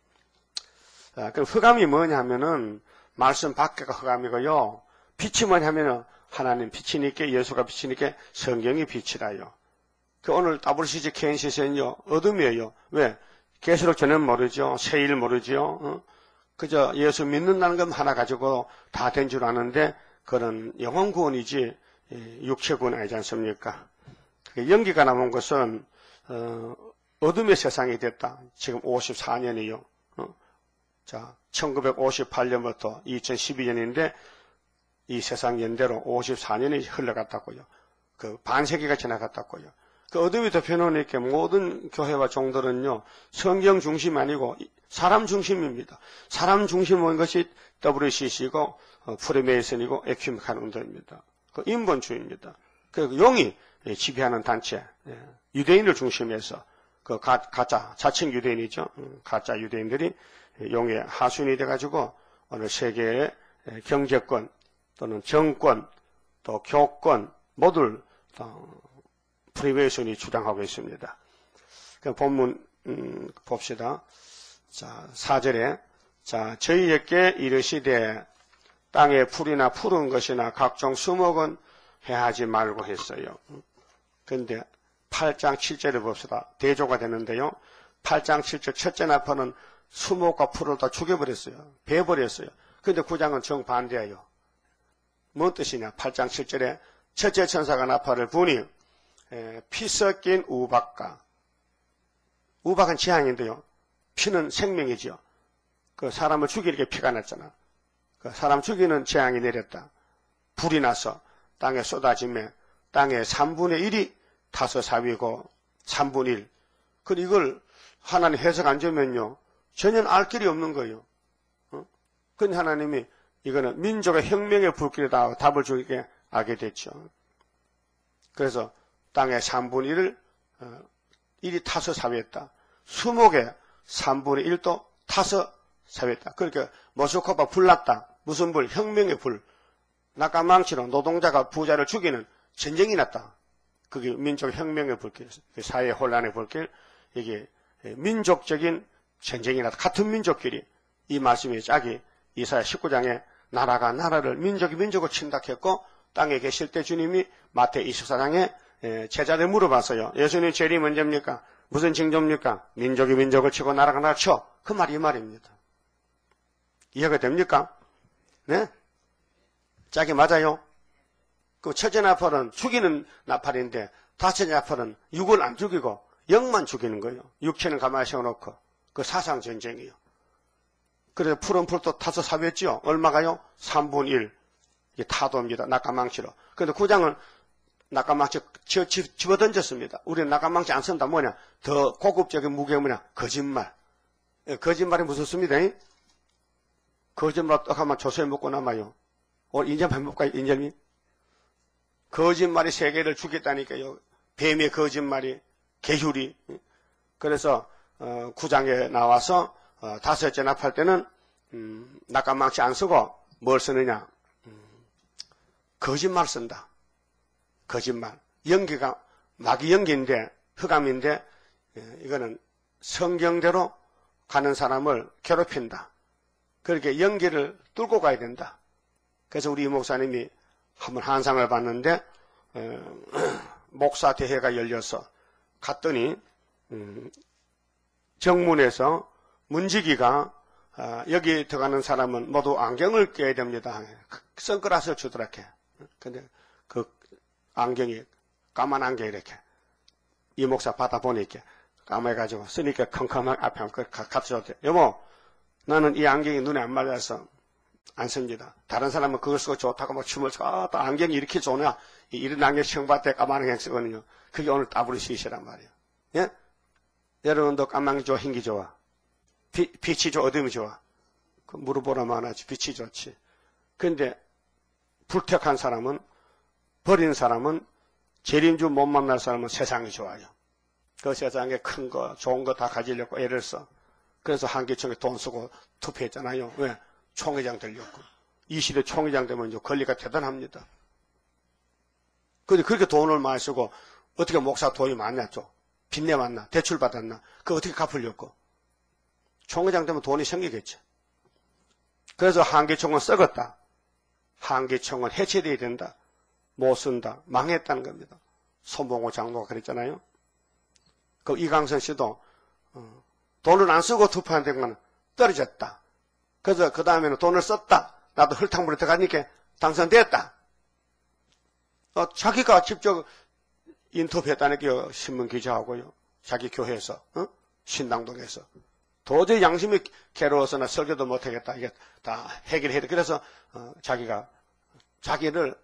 그 흑암이 뭐냐면은 말씀 밖에가 흑암이고요. 빛이 뭐냐면은 하나님 빛이니까 예수가 빛이니까 성경이 빛이라요. 그 오늘 WCG KNC에서는요 어둠이에요. 왜? 계시록 전은 모르죠. 세일 모르죠. 그저 예수 믿는다는 것 하나 가지고 다 된 줄 아는데 그런 영혼 구원이지 육체 구원 아니지 않습니까? 연기가 남은 것은 어둠의 세상이 됐다. 지금 54년이요. 자, 1958년부터 2012년인데 이 세상 연대로 54년이 흘러갔다고요. 그 반세기가 지나갔다고요. 그 어둠이 덮여놓으니까 모든 교회와 종들은요 성경 중심 아니고 사람 중심입니다. 사람 중심인 것이 WCC고 프리메이슨이고 에큐메칸 운동입니다. 그 인본주의입니다. 그 용이 지배하는 단체, 유대인을 중심해서 그 가짜 자칭 유대인이죠. 가짜 유대인들이 용의 하수인이 돼가지고 어느 세계의 경제권 또는 정권 또 교권 모두를 프리메이슨이 주장하고 있습니다. 그 본문 봅시다. 자, 4절에 자, 저희에게 이르시되 땅에 풀이나 푸른 것이나 각종 수목은 해하지 말고 했어요. 그런데 8장 7절을 봅시다. 대조가 되는데요. 8장 7절 첫째 나팔은 수목과 풀을 다 죽여버렸어요. 베어버렸어요. 그런데 9장은 정반대예요. 뭔 뜻이냐? 8장 7절에 첫째 천사가 나팔을 부니 피 섞인 우박과 우박은 재앙인데요. 피는 생명이죠. 그 사람을 죽이게 피가 났잖아. 그 사람 죽이는 재앙이 내렸다. 불이 나서 땅에 쏟아지며 땅의 3분의 1이 타서 사위고 3분의 1. 그리고 이걸 하나님 해석 안 주면요. 전혀 알 길이 없는 거예요. 근데 하나님이 이거는 민족의 혁명의 불길이다 답을 주게 알게 됐죠. 그래서 땅의 3분의 1을 1이 타서 사위했다. 수목의 3분의 1도 타서 사위했다. 그러니까 모스크바 불났다. 무슨 불? 혁명의 불. 낙가망치로 노동자가 부자를 죽이는 전쟁이 났다. 그게 민족 혁명의 불길, 사회 혼란의 불길, 이게 민족적인 전쟁이 났다. 같은 민족끼리 이 말씀이 짝이 이사야 19장에 나라가 나라를 민족이 민족을 침략했고 땅에 계실 때 주님이 마태 24장에 제자들 물어봤어요. 예수님 제일이 먼저입니까? 무슨 징조입니까? 민족이 민족을 치고 나라가 나라를 쳐. 그 말이 이 말입니다. 이해가 됩니까? 네? 짝이 맞아요? 그 첫째 나팔은 죽이는 나팔인데 다섯째 나팔은 육을 안 죽이고 영만 죽이는 거예요. 육체는 가만히 세워놓고 그 사상 전쟁이에요. 그래서 푸른 풀도 타서 사위했죠. 얼마가요? 3분의 1. 이게 타도입니다. 낙가망치로. 그런데 9장은 낙가망치 집어던졌습니다. 우리는 낙가망치 안 쓴다. 뭐냐? 더 고급적인 무게가 뭐냐? 거짓말. 거짓말이 무섭습니다. 거짓말 떡하면 조소에 먹고 남아요. 오늘 인정 한번 해볼까요? 인정이? 거짓말이 세계를 죽였다니까요. 뱀의 거짓말이, 계율이. 그래서 9장에 나와서 다섯째 나팔 때는 낙가망치 안 쓰고 뭘 쓰느냐? 거짓말 쓴다. 거짓말. 연기가 마귀 연기인데 흑암인데 이거는 성경대로 가는 사람을 괴롭힌다. 그렇게 연기를 뚫고 가야 된다. 그래서 우리 목사님이 한번 한상을 봤는데 목사 대회가 열려서 갔더니 정문에서 문지기가 여기 들어가는 사람은 모두 안경을 껴야 됩니다. 선글라스를 주더라게. 근데 그 안경이 까만 안경 이렇게 이 목사 받아보니까 까매가지고 쓰니까 컴컴하게 앞에 한번 갖다 줬대요. 여보, 나는 이 안경이 눈에 안 맞아서 안 씁니다. 다른 사람은 그걸 쓰고 좋다고 막 춤을 추고, 또 안경이 이렇게 좋냐? 이런 안경 처음 봤을 때 까만 안경 쓰거든요. 그게 오늘 WCC란 말이에요. 예? 여러분도 까만 게 좋아, 흰 게 좋아? 빛이 좋아, 어둠이 좋아? 그 물어보라면 하지. 빛이 좋지. 그런데 불택한 사람은, 버린 사람은, 재림주 못 만날 사람은 세상이 좋아요. 그 세상에 큰 거, 좋은 거 다 가지려고 애를 써. 그래서 한기총에 돈 쓰고 투표했잖아요. 왜? 총회장 되려고. 이 시대 총회장 되면 이제 권리가 대단합니다. 근데 그렇게 돈을 많이 쓰고 어떻게 목사 돈이 많냐 또. 빚내 왔나? 대출 받았나? 그거 어떻게 갚으려고? 총회장 되면 돈이 생기겠죠. 그래서 한기총은 썩었다. 한기총은 해체돼야 된다. 못 쓴다. 망했다는 겁니다. 손봉호 장로가 그랬잖아요. 그 이강선 씨도 돈을 안 쓰고 투표한 데만 떨어졌다. 그래서 그 다음에는 돈을 썼다. 나도 흙탕물에 들어가니까 당선됐다. 자기가 직접 인터뷰했다는 게 신문 기자하고요. 자기 교회에서, 신당동에서. 도저히 양심이 괴로워서 나 설교도 못하겠다. 이게 다 해결해야 돼. 그래서 자기가 자기를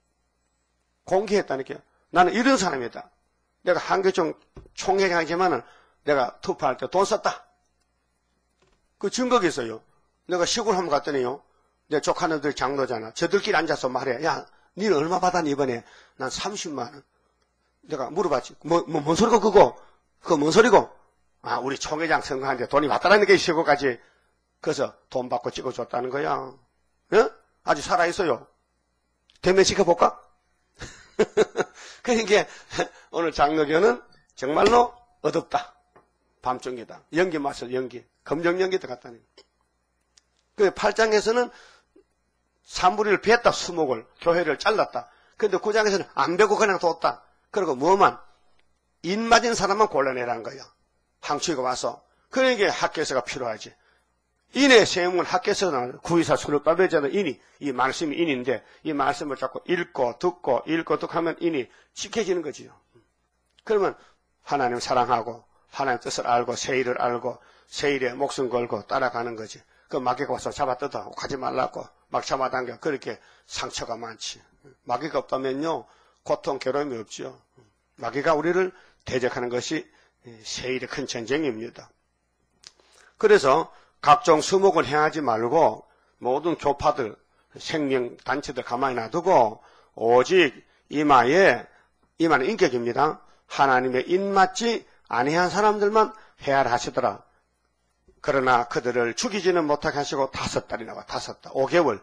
공개했다는 게 나는 이런 사람이다. 내가 한교총 총회장이지만은 내가 투표할 때 돈 썼다. 그 증거가 있어요. 내가 시골 한번 갔더니요. 내 조카네들 장로잖아. 저들끼리 앉아서 말해. 야, 니는 얼마 받았니 이번에? 난 30만 원. 내가 물어봤지. 뭔 소리고 그거? 그거 뭔 소리고? 아, 우리 총회장 선거하는데 돈이 왔다라는 게 시골까지. 그래서 돈 받고 찍어줬다는 거야. 예? 아직 살아있어요. 대면시켜볼까? 그러니까 오늘 장로교는 정말로 어둡다. 밤중이다. 연기 맛을 연기. 검정 연기 들어갔다는 거예요. 그 8장에서는 산부리를 베었다. 수목을. 교회를 잘랐다. 근데 9장에서는 안 베고 그냥 뒀다. 그리고 뭐만 인 맞은 사람만 골라내라는 거야. 항치가 와서. 그러니까 학교에서가 필요하지. 인의 세움은 학교에서는 구의사 수렵밥에자는 인이, 이 말씀이 인인데, 이 말씀을 자꾸 읽고 듣고 하면 인이 지켜지는 거지요. 그러면 하나님 사랑하고, 하나님 뜻을 알고, 새 일을 알고, 새 일에 목숨 걸고 따라가는 거지. 그 마귀가 와서 잡아뜯어. 가지 말라고. 막 잡아당겨. 그렇게 상처가 많지. 마귀가 없다면요, 고통, 괴로움이 없지요. 마귀가 우리를 대적하는 것이 새 일의 큰 전쟁입니다. 그래서 각종 수목을 행하지 말고 모든 교파들, 생명단체들 가만히 놔두고 오직 이마는 인격입니다. 하나님의 인맞지 아니한 사람들만 해야를 하시더라. 그러나 그들을 죽이지는 못하게 하시고 5달이 나와. 5달. 5개월.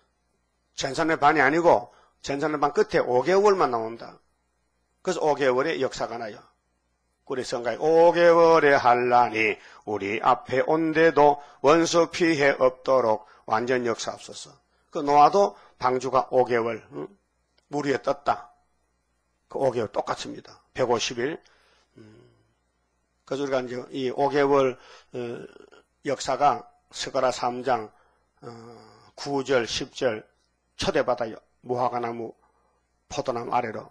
전산의 반이 아니고 전산의 반 끝에 5개월만 나온다. 그래서 5개월의 역사가 나요. 우리 성가에 5개월의 한란이 우리 앞에 온데도 원수 피해 없도록 완전 역사하옵소서. 그 노아도 방주가 5개월 물 위에 떴다. 그 5개월 똑같습니다. 150일. 그래서 우리가 이제 이 5개월 역사가 스가랴 3장 9절 10절 초대받아 무화과나무 포도나무 아래로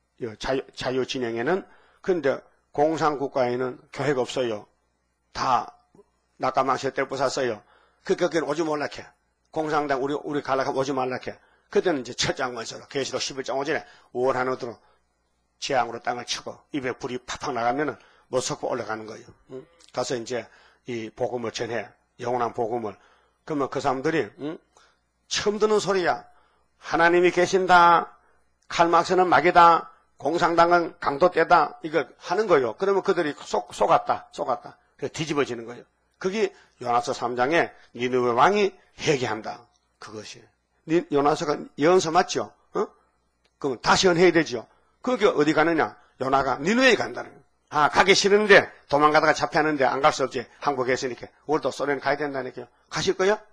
자유진영에는 근데 공산국가에는 교회가 없어요. 다 낙가망시에 때 부쉈어요. 그러니까 거기는 오지 말라케. 공산당 우리 가려고 오지 말라케. 그때는 이제 첫 장관서로 계시록 11장 5절에 원한으로 재앙으로 땅을 치고 입에 불이 팍팍 나가면은 못 섞고 올라가는 거예요. 가서 이제 이 복음을 전해. 영원한 복음을. 그러면 그 사람들이 처음 듣는 소리야. 하나님이 계신다. 칼막스는 마귀다. 공산당은 강도떼다. 이걸 하는 거예요. 그러면 그들이 속았다. 그래서 뒤집어지는 거예요. 그게 요나서 3장에 니느웨 왕이 회개한다. 그것이. 요나서가 예언서 맞죠? 그럼 다시 연해야 되죠. 그게 어디 가느냐? 요나가 니느웨에 간다는 거예요. 아, 가기 싫은데 도망가다가 잡혀하는데 안 갈 수 없지. 한국에 있으니까. 우리도 소련 가야 된다니까요. 가실 거야?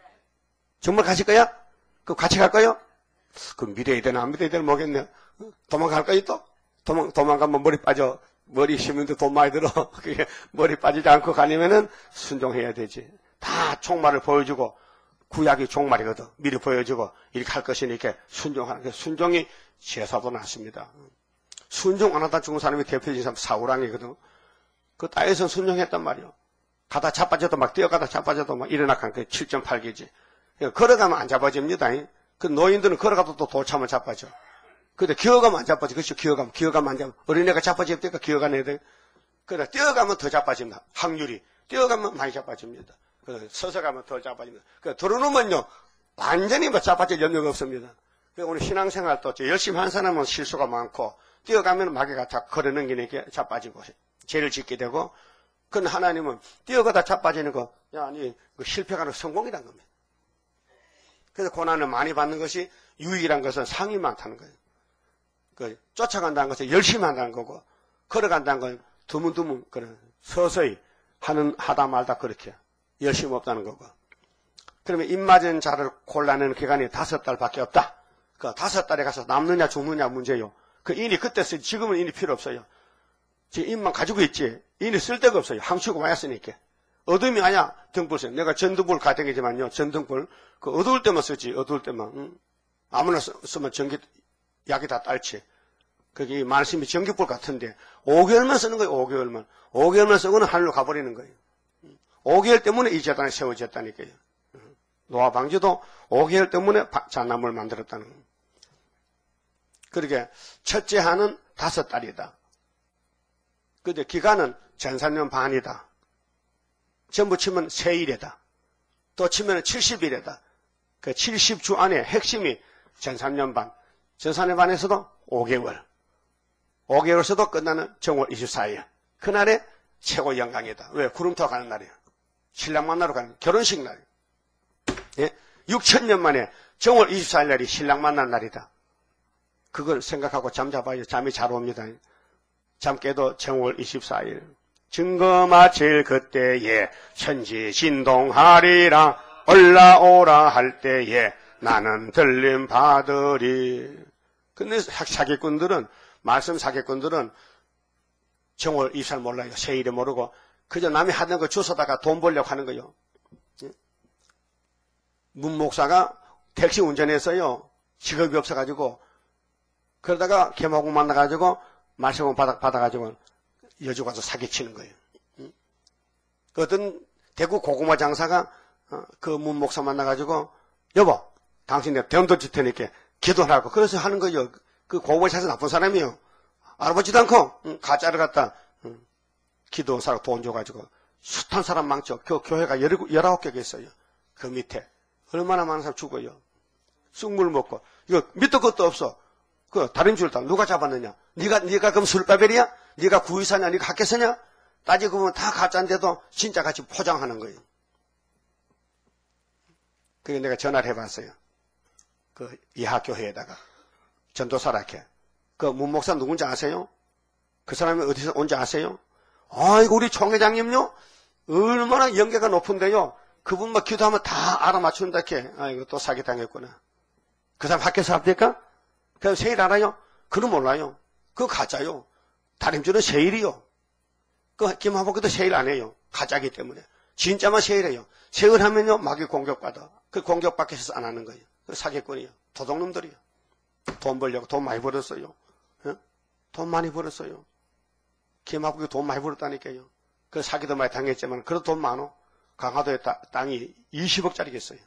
정말 가실 거야? 그럼 같이 갈 거요? 그럼 믿어야 되나 안 믿어야 되나 모르겠네. 도망갈 거야 또? 도망가면 머리 빠져. 머리 심는데 돈 많이 들어. 그게 머리 빠지지 않고 가려면은 순종해야 되지. 다 종말을 보여주고 구약이 종말이거든. 미리 보여주고 이렇게 할 것이니까 순종하는 게 순종이 제사보다 낫습니다. 순종 안 하다 죽은 사람이 대표적인 사람 사우랑이거든. 그 땅에서 순종했단 말이요. 가다 자빠져도 막 뛰어가다 자빠져도 막 일어나간 그 7.8개지. 걸어가면 안 잡아집니다. 그 노인들은 걸어가도 또 도차면 자빠져. 근데 기어가면 안 자빠져. 그렇죠. 기어가면 안 자빠져. 어린애가 자빠질 때가 기어가는 애들. 그래, 뛰어가면 더 자빠집니다. 확률이. 뛰어가면 많이 자빠집니다. 서서 가면 더 자빠집니다. 들어놓으면요, 완전히 뭐 자빠질 염려가 없습니다. 오늘 신앙생활도 열심히 한 사람은 실수가 많고, 뛰어가면 마귀가 자꾸 걸어넘기니까 자빠지고, 죄를 짓게 되고, 그건 하나님은 뛰어가다 자빠지는 거, 아니, 그 실패가 성공이란 겁니다. 그래서 고난을 많이 받는 것이 유익이란 것은 상이 많다는 거예요. 그 쫓아간다는 것은 열심히 한다는 거고, 걸어간다는 건 드문드문, 서서히 하다 말다 그렇게 열심히 없다는 거고. 그러면 입맞은 자를 골라내는 기간이 5달 밖에 없다. 그 5달에 가서 남느냐 죽느냐 문제요. 그 인이 그때 쓰지, 지금은 인이 필요 없어요. 지금 인만 가지고 있지, 인이 쓸 데가 없어요. 항치고 와였으니까. 어둠이 아니야, 등불 써요. 내가 전등불 가정이지만요, 전등불, 그 어두울 때만 쓰지, 어두울 때만. 응? 아무나 쓰면 약이 다 딸지. 그게 말씀이 전기불 같은데, 5개월만 쓰는 거예요, 5개월만. 5개월만 쓰고는 하늘로 가버리는 거예요. 5개월 때문에 이 재단이 세워졌다니까요. 노아 방주도 5개월 때문에 잣나무를 만들었다는 거예요. 그러게, 첫째 한은 5달이다. 근데 기간은 전산년 반이다. 전부 치면 세일이다. 또 치면 70일이다. 그 70주 안에 핵심이 전산년 반. 전산년 반에서도 5개월. 5개월 써도 끝나는 정월 24일. 그날에 최고 영광이다. 왜? 구름토 가는 날이야. 신랑 만나러 가는 결혼식 날. 예? 6,000년 만에 정월 24일 날이 신랑 만난 날이다. 그걸 생각하고 잠자봐요. 잠이 잘 옵니다. 잠 깨도 정월 24일. 증거 마칠 그때에 천지 진동하리라. 올라오라 할 때에 나는 들림 받으리. 근데 사기꾼들은, 말씀 사기꾼들은 정월 24일 몰라요. 세일에 모르고 그저 남이 하는 거 주워다가 돈 벌려고 하는 거요. 문 목사가 택시 운전해서요, 직업이 없어가지고, 그러다가 개마공 만나가지고, 말씀을 받아가지고, 여주 가서 사기치는 거예요. 그 어떤 대구 고구마 장사가, 그 문 목사 만나가지고, 여보, 당신 내가 돈 줄 테니까 기도하라고. 그래서 하는 거예요. 그 고구마 장사 나쁜 사람이요. 알아보지도 않고, 가짜를 갖다, 기도사로 돈 줘가지고, 숱한 사람 많죠. 그 교회가 19개가 있어요. 그 밑에. 얼마나 많은 사람 죽어요. 쑥물 먹고. 이거 밑도 것도 없어. 그 다른 줄 다 누가 잡았느냐? 네가 그럼 술바벨이야? 네가 구의사냐? 네가 학교서냐? 따지고 보면 다 가짜인데도 진짜 같이 포장하는 거예요. 그게 내가 전화를 해봤어요. 그 이하교회에다가 전도사라케. 그 문목사 누군지 아세요? 그 사람이 어디서 온지 아세요? 아이고 우리 총회장님요? 얼마나 연계가 높은데요. 그분 뭐 기도하면 다 알아맞춘다 게. 아이고 또 사기당했구나. 그 사람 학교 사람입니까? 그 세일 알아요? 그는 몰라요. 그거 가짜요. 다림줄은 세일이요. 그 김하복도 세일 안 해요. 가짜기 때문에. 진짜만 세일해요. 세일하면요 마귀 공격받아. 그 공격받기 위해서 안 하는 거예요. 그 사기꾼이요. 도둑놈들이요. 돈 벌려고 돈 많이 벌었어요. 돈 많이 벌었어요. 김하복이 돈 많이 벌었다니까요. 그 사기도 많이 당했지만 그래도 돈 많어. 강화도에 땅이 20억짜리겠어요.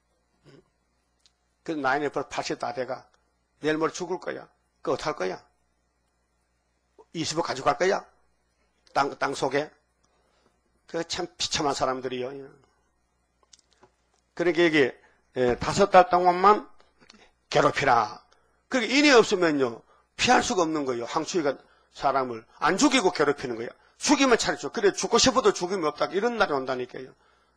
그 나이는 벌써 80 다 돼가. 내일 모레 죽을 거야. 그거 어떡할 거야? 20억 가져갈 거야? 땅 속에? 그 참 비참한 사람들이요. 그러니까 이게 5달 동안만 괴롭히라. 그게 인이 없으면요. 피할 수가 없는 거예요. 항추이가 사람을 안 죽이고 괴롭히는 거예요. 죽이면 차리죠. 그래 죽고 싶어도 죽임이 없다. 이런 날이 온다니까요.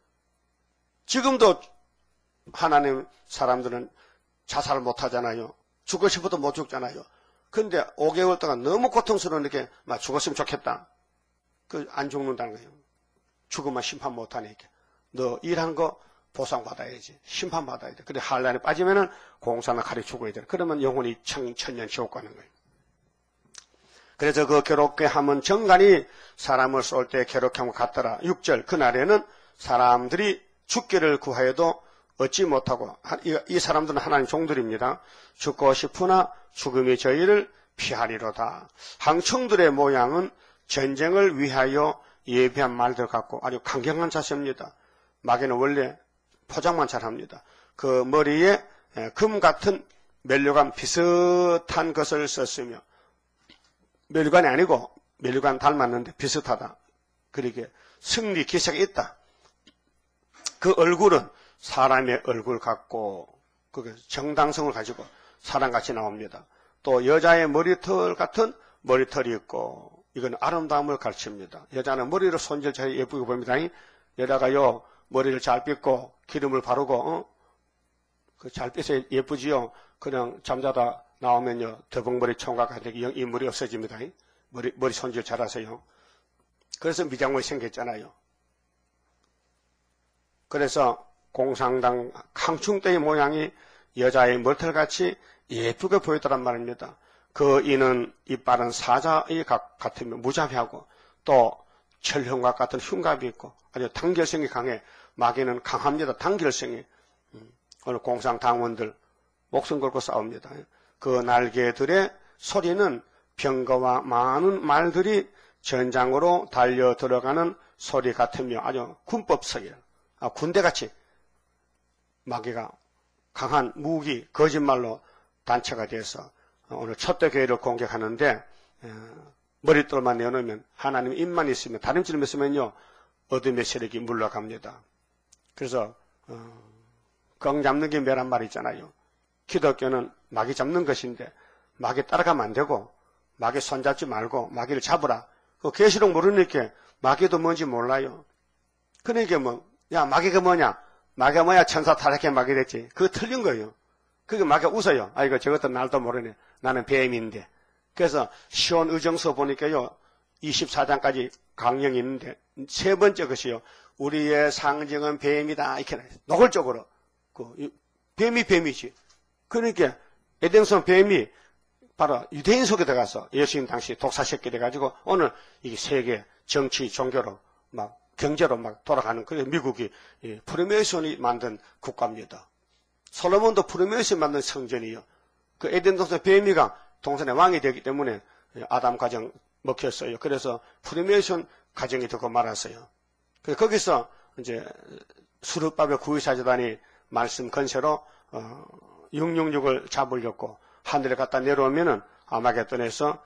지금도 하나님 사람들은 자살을 못 하잖아요. 죽고 싶어도 못 죽잖아요. 근데 5개월 동안 너무 고통스러우니까 막 죽었으면 좋겠다. 그 안 죽는다는 거예요. 죽으면 심판 못 하니까. 너 일한 거 보상받아야지. 심판받아야 돼. 그래 한란에 빠지면은 공사나 칼에 죽어야 돼. 그러면 영혼이 천년 지옥 가는 거예요. 그래서 그 괴롭게 하면 정간이 사람을 쏠 때 괴롭게 하면 같더라. 6절 그날에는 사람들이 죽기를 구하여도 얻지 못하고 이 사람들은 하나님 종들입니다. 죽고 싶으나 죽음이 저희를 피하리로다. 항청들의 모양은 전쟁을 위하여 예비한 말들 같고 아주 강경한 자세입니다. 마귀는 원래 포장만 잘합니다. 그 머리에 금 같은 멜류관 비슷한 것을 썼으며 멜류관이 아니고 멜류관 닮았는데 비슷하다. 그러게 승리 기색이 있다. 그 얼굴은 사람의 얼굴 같고 그 정당성을 가지고 사람같이 나옵니다. 또 여자의 머리털 같은 머리털이 있고 이건 아름다움을 가르칩니다. 여자는 머리를 손질 잘 예쁘게 보입니다. 여자가요 머리를 잘 빗고 기름을 바르고 잘 빗어 예쁘지요. 그냥 잠자다 나오면요 더벅머리 총각 같은 인물이 없어집니다. 머리 손질 잘하세요. 그래서 미장원이 생겼잖아요. 그래서 공상당 강충대의 모양이 여자의 머리털같이 예쁘게 보였더란 말입니다. 그 이는 이빨은 사자의 같으며 무자비하고 또 철형각 같은 흉갑이 있고 아주 단결성이 강해. 마귀는 강합니다. 단결성이. 오늘 공상당원들 목숨 걸고 싸웁니다. 그 날개들의 소리는 병거와 많은 말들이 전장으로 달려 들어가는 소리 같으며 아주 군법석이에요. 군대같이 마귀가 강한 무기, 거짓말로 단체가 돼서 오늘 첫대교회를 공격하는데 머릿돌만 내놓으면 하나님 입만 있으면 다림질만 있으면요 어둠의 세력이 물러갑니다. 그래서 껑 잡는 게 매란 말이 있잖아요. 기독교는 마귀 잡는 것인데 마귀 따라가면 안 되고 마귀 손잡지 말고 마귀를 잡으라. 그 계시록 모르니까 마귀도 뭔지 몰라요. 그러니까 야 마귀가 뭐냐? 마귀가 뭐야? 천사 타락해 마귀 됐지. 그거 틀린 거예요. 그게 마귀가 웃어요. 아이고 저것도 날도 모르네. 나는 뱀인데. 그래서 시온의정서 보니까요 24장까지 강령이 있는데 세 번째 것이요 우리의 상징은 뱀이다 이렇게 노골적으로 뱀이 뱀이지. 그러니까 에덴성 뱀이 바로 유대인 속에 들어가서 예수님 당시 독사새끼 돼가지고 오늘 이게 세계 정치 종교로 막 경제로 막 돌아가는 그래서 미국이 프리메이슨이 만든 국가입니다. 솔로몬도 프리메이슨이 만든 성전이요. 그 에덴 동산 뱀이가 동산의 왕이 되기 때문에 아담 가정 먹혔어요. 그래서 프리메이슨 가정이 되고 말았어요. 그래서 거기서 이제 수르바벨 구의사재단이 말씀 건세로 666을 잡으려고 하늘에 갖다 내려오면은 아마겟돈에서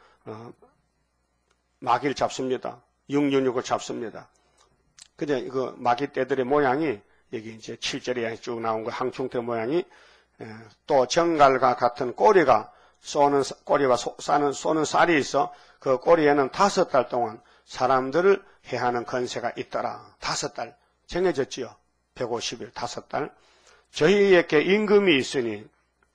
마귀를 잡습니다. 666을 잡습니다. 근데 그 마귀 떼들의 모양이 여기 이제 7절에 쭉 나온 거 항충대 모양이 또 정갈과 같은 꼬리가 꼬리와 쏘는 쌀이 있어 그 꼬리에는 5달 동안 사람들을 해하는 건세가 있더라. 5달 정해졌지요. 150일 5달. 저희에게 임금이 있으니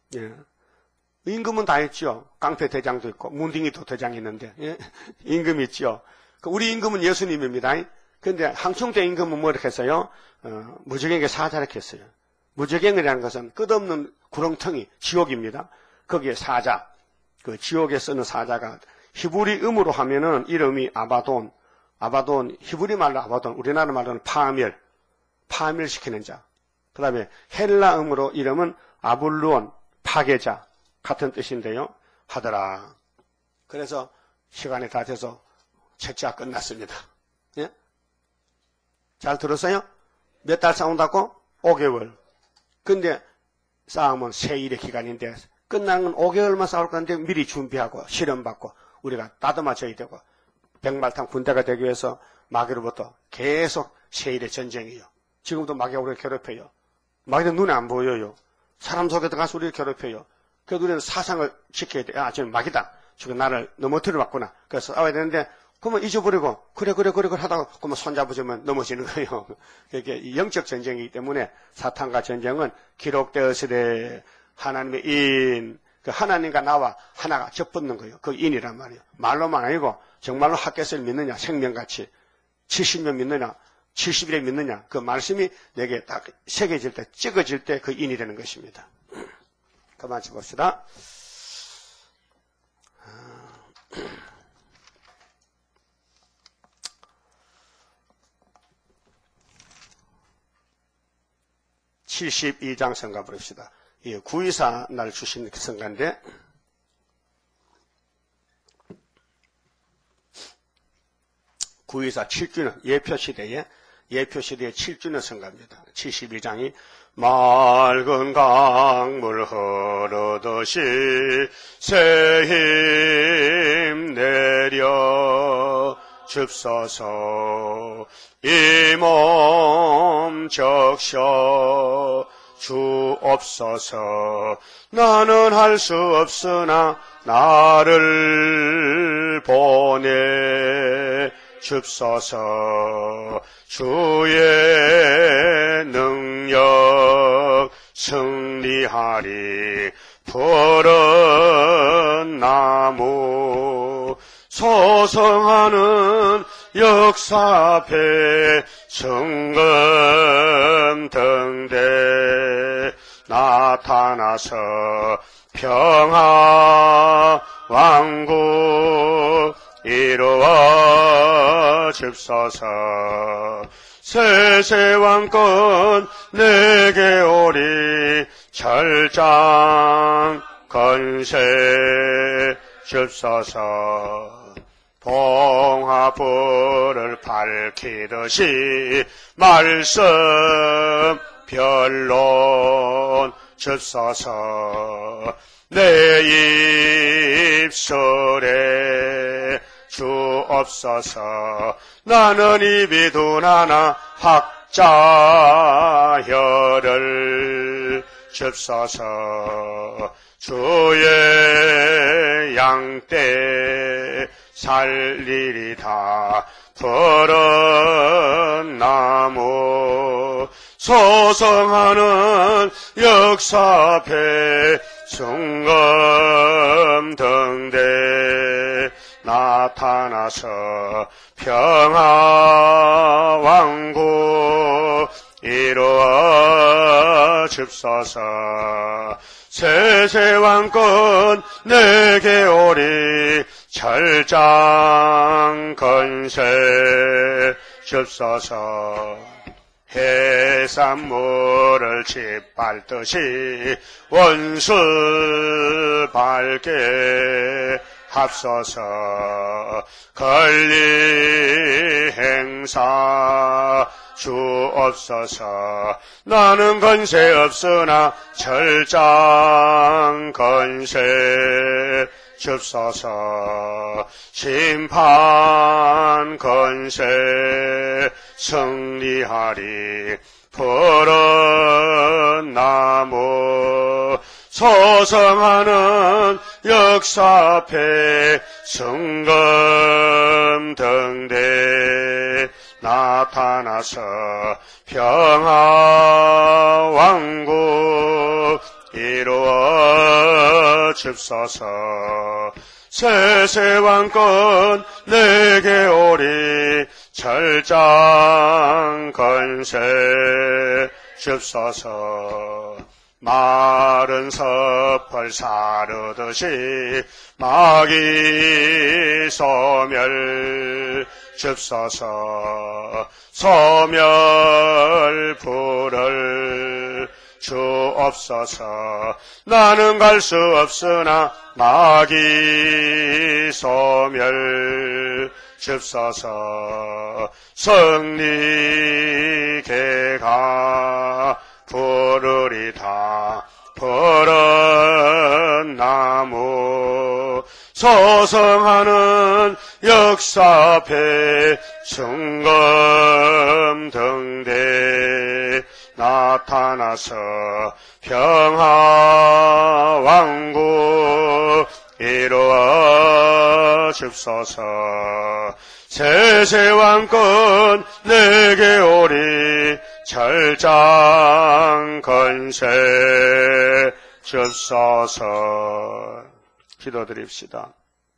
임금은 다 있죠. 깡패 대장도 있고 문딩이도 대장이 있는데 임금이 있죠. 우리 임금은 예수님입니다. 그런데 항충대 임금은 뭐 이렇게 했어요? 무적행에게 사자를 했어요. 무적행이라는 것은 끝없는 구렁텅이 지옥입니다. 거기에 사자, 그 지옥에 쓰는 사자가 히브리 음으로 하면은 이름이 아바돈 히브리 말로 아바돈, 우리나라 말로는 파멸시키는 자. 그 다음에 헬라 음으로 이름은 아불루온, 파괴자 같은 뜻인데요. 하더라. 그래서 시간이 다 돼서 책자 끝났습니다. 예? 잘 들었어요? 몇 달 싸운다고? 5개월. 근데 싸움은 세일의 기간인데 끝나는 5개월만 싸울 건데 미리 준비하고 실험받고 우리가 다듬어져야 되고 백말탄 군대가 되기 위해서 마귀로부터 계속 세일의 전쟁이에요. 지금도 마귀가 우리를 괴롭혀요. 마귀는 눈에 안 보여요. 사람 속에 들어가서 우리를 괴롭혀요. 그래서 우리는 사상을 지켜야 돼. 아, 지금 마귀다. 지금 나를 넘어뜨려 왔구나. 그래서 싸워야 되는데 그러면 잊어버리고 그래 하다가 그러면 손잡으면 넘어지는 거예요. 이게 영적 전쟁이기 때문에 사탄과 전쟁은 기록되었으되 하나님의 인, 그 하나님과 나와 하나가 접붙는 거예요. 그 인이란 말이에요. 말로만 아니고 정말로 핫겟을 믿느냐, 생명같이 70년 믿느냐, 70일에 믿느냐, 그 말씀이 내게 딱 새겨질 때, 찍어질 때 그 인이 되는 것입니다. 그만 봅시다. 72장 성가 부릅시다. 예, 구이사 날 주신 성가인데 구이사 7주년 예표시대의 7주년 성가입니다. 72장이 맑은 강물 흐르듯이 새 힘 내려 줍소서. 이 몸 적셔 주옵소서. 나는 할 수 없으나 나를 보내 줍소서. 주의 능력 승리하리. 푸른 나무 소성하는 역사 앞에 성금등대 나타나서 평화 왕국 이루어 줍소서. 세세왕권 내게 오리. 철장 건세 줍소서. 봉화불을 밝히듯이 말씀 변론 줍소서. 내 입술에 주옵소서. 나는 입이 둔하나 학자혀를 줍소서. 주의 양떼 살리리다. 푸른 나무 소성하는 역사 앞에 성금등대 나타나서 평화 왕국 이루어 줍소서. 세세왕권 내게 오리. 철장 건세 줍소서. 해산물을 짓밟듯이 원수 밝게 합소서. 권리 행사 주옵소서. 나는 건세 없으나 철장 건세 줍소서. 심판 건세 승리하리. 푸른 나무 소성하는 역사 앞에 성금등대 나타나서 평화 왕국 이루어 줍소서. 세세왕권 내게 오리. 철장 건세 줍소서. 마른 섭을 사르듯이 마귀 소멸 줍소서. 소멸 불을 주옵소서. 나는 갈 수 없으나 마귀 소멸 줍소서. 승리 개가 부르리다. 푸른 나무 소성하는 역사 앞에 성금등대 나타나서 평화 왕국 이루어 줍소서. 세세왕권 내게 오리. 철장 건세 줍소서. 기도드립시다.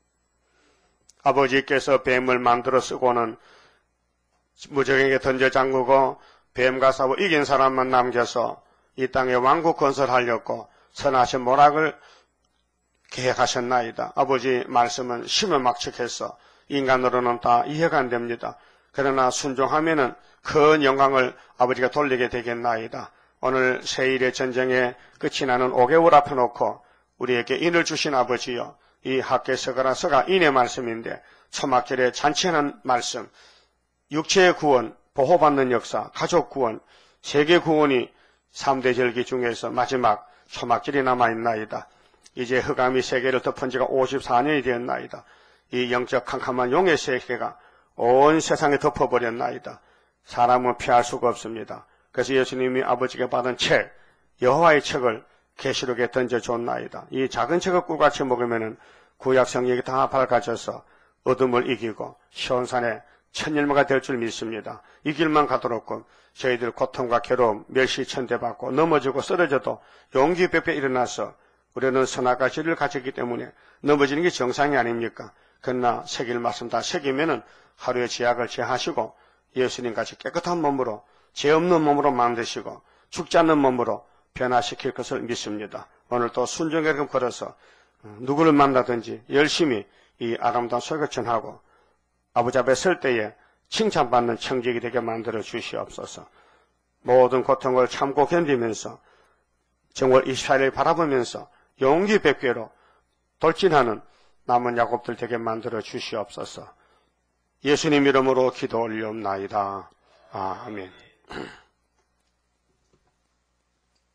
아버지께서 뱀을 만들어 쓰고는 무적에게 던져 잠그고 뱀과 싸워 이긴 사람만 남겨서 이 땅에 왕국 건설하려고 선하신 모락을 계획하셨나이다. 아버지 말씀은 심을막측해서 인간으로는 다 이해가 안 됩니다. 그러나 순종하면은 큰 영광을 아버지가 돌리게 되겠나이다. 오늘 세일의 전쟁에 끝이 나는 5개월 앞에 놓고 우리에게 인을 주신 아버지여, 이 학개서가라서가 인의 말씀인데 초막절에 잔치하는 말씀, 육체의 구원, 보호받는 역사, 가족 구원, 세계 구원이 3대 절기 중에서 마지막 초막절이 남아있나이다. 이제 흑암이 세계를 덮은 지가 54년이 되었나이다. 이 영적 캄캄한 용의 세계가 온 세상에 덮어버렸나이다. 사람은 피할 수가 없습니다. 그래서 예수님이 아버지께 받은 책, 여호와의 책을 계시록에 던져줬나이다. 이 작은 책을 꿀같이 먹으면은 구약 성경이 다 밝아져서 어둠을 이기고 시온산에 천일마가 될 줄 믿습니다. 이 길만 가도록 저희들 고통과 괴로움, 멸시천대받고 넘어지고 쓰러져도 용기 베베 일어나서 우리는 선악과 진리를 가졌기 때문에 넘어지는 게 정상이 아닙니까? 그러나 새길 말씀 다 새기면은 하루의 죄악을 제하시고 예수님같이 깨끗한 몸으로 죄 없는 몸으로 만드시고 죽지 않는 몸으로 변화시킬 것을 믿습니다. 오늘 또 순종에 걸어서 누구를 만나든지 열심히 이 아름다운 소식을 전하고 아버지 앞에 설 때에 칭찬받는 청직이 되게 만들어 주시옵소서. 모든 고통을 참고 견디면서 정월 24일을 바라보면서 용기 백배로 돌진하는 남은 야곱들 되게 만들어 주시옵소서. 예수님 이름으로 기도 올리옵나이다. 아멘.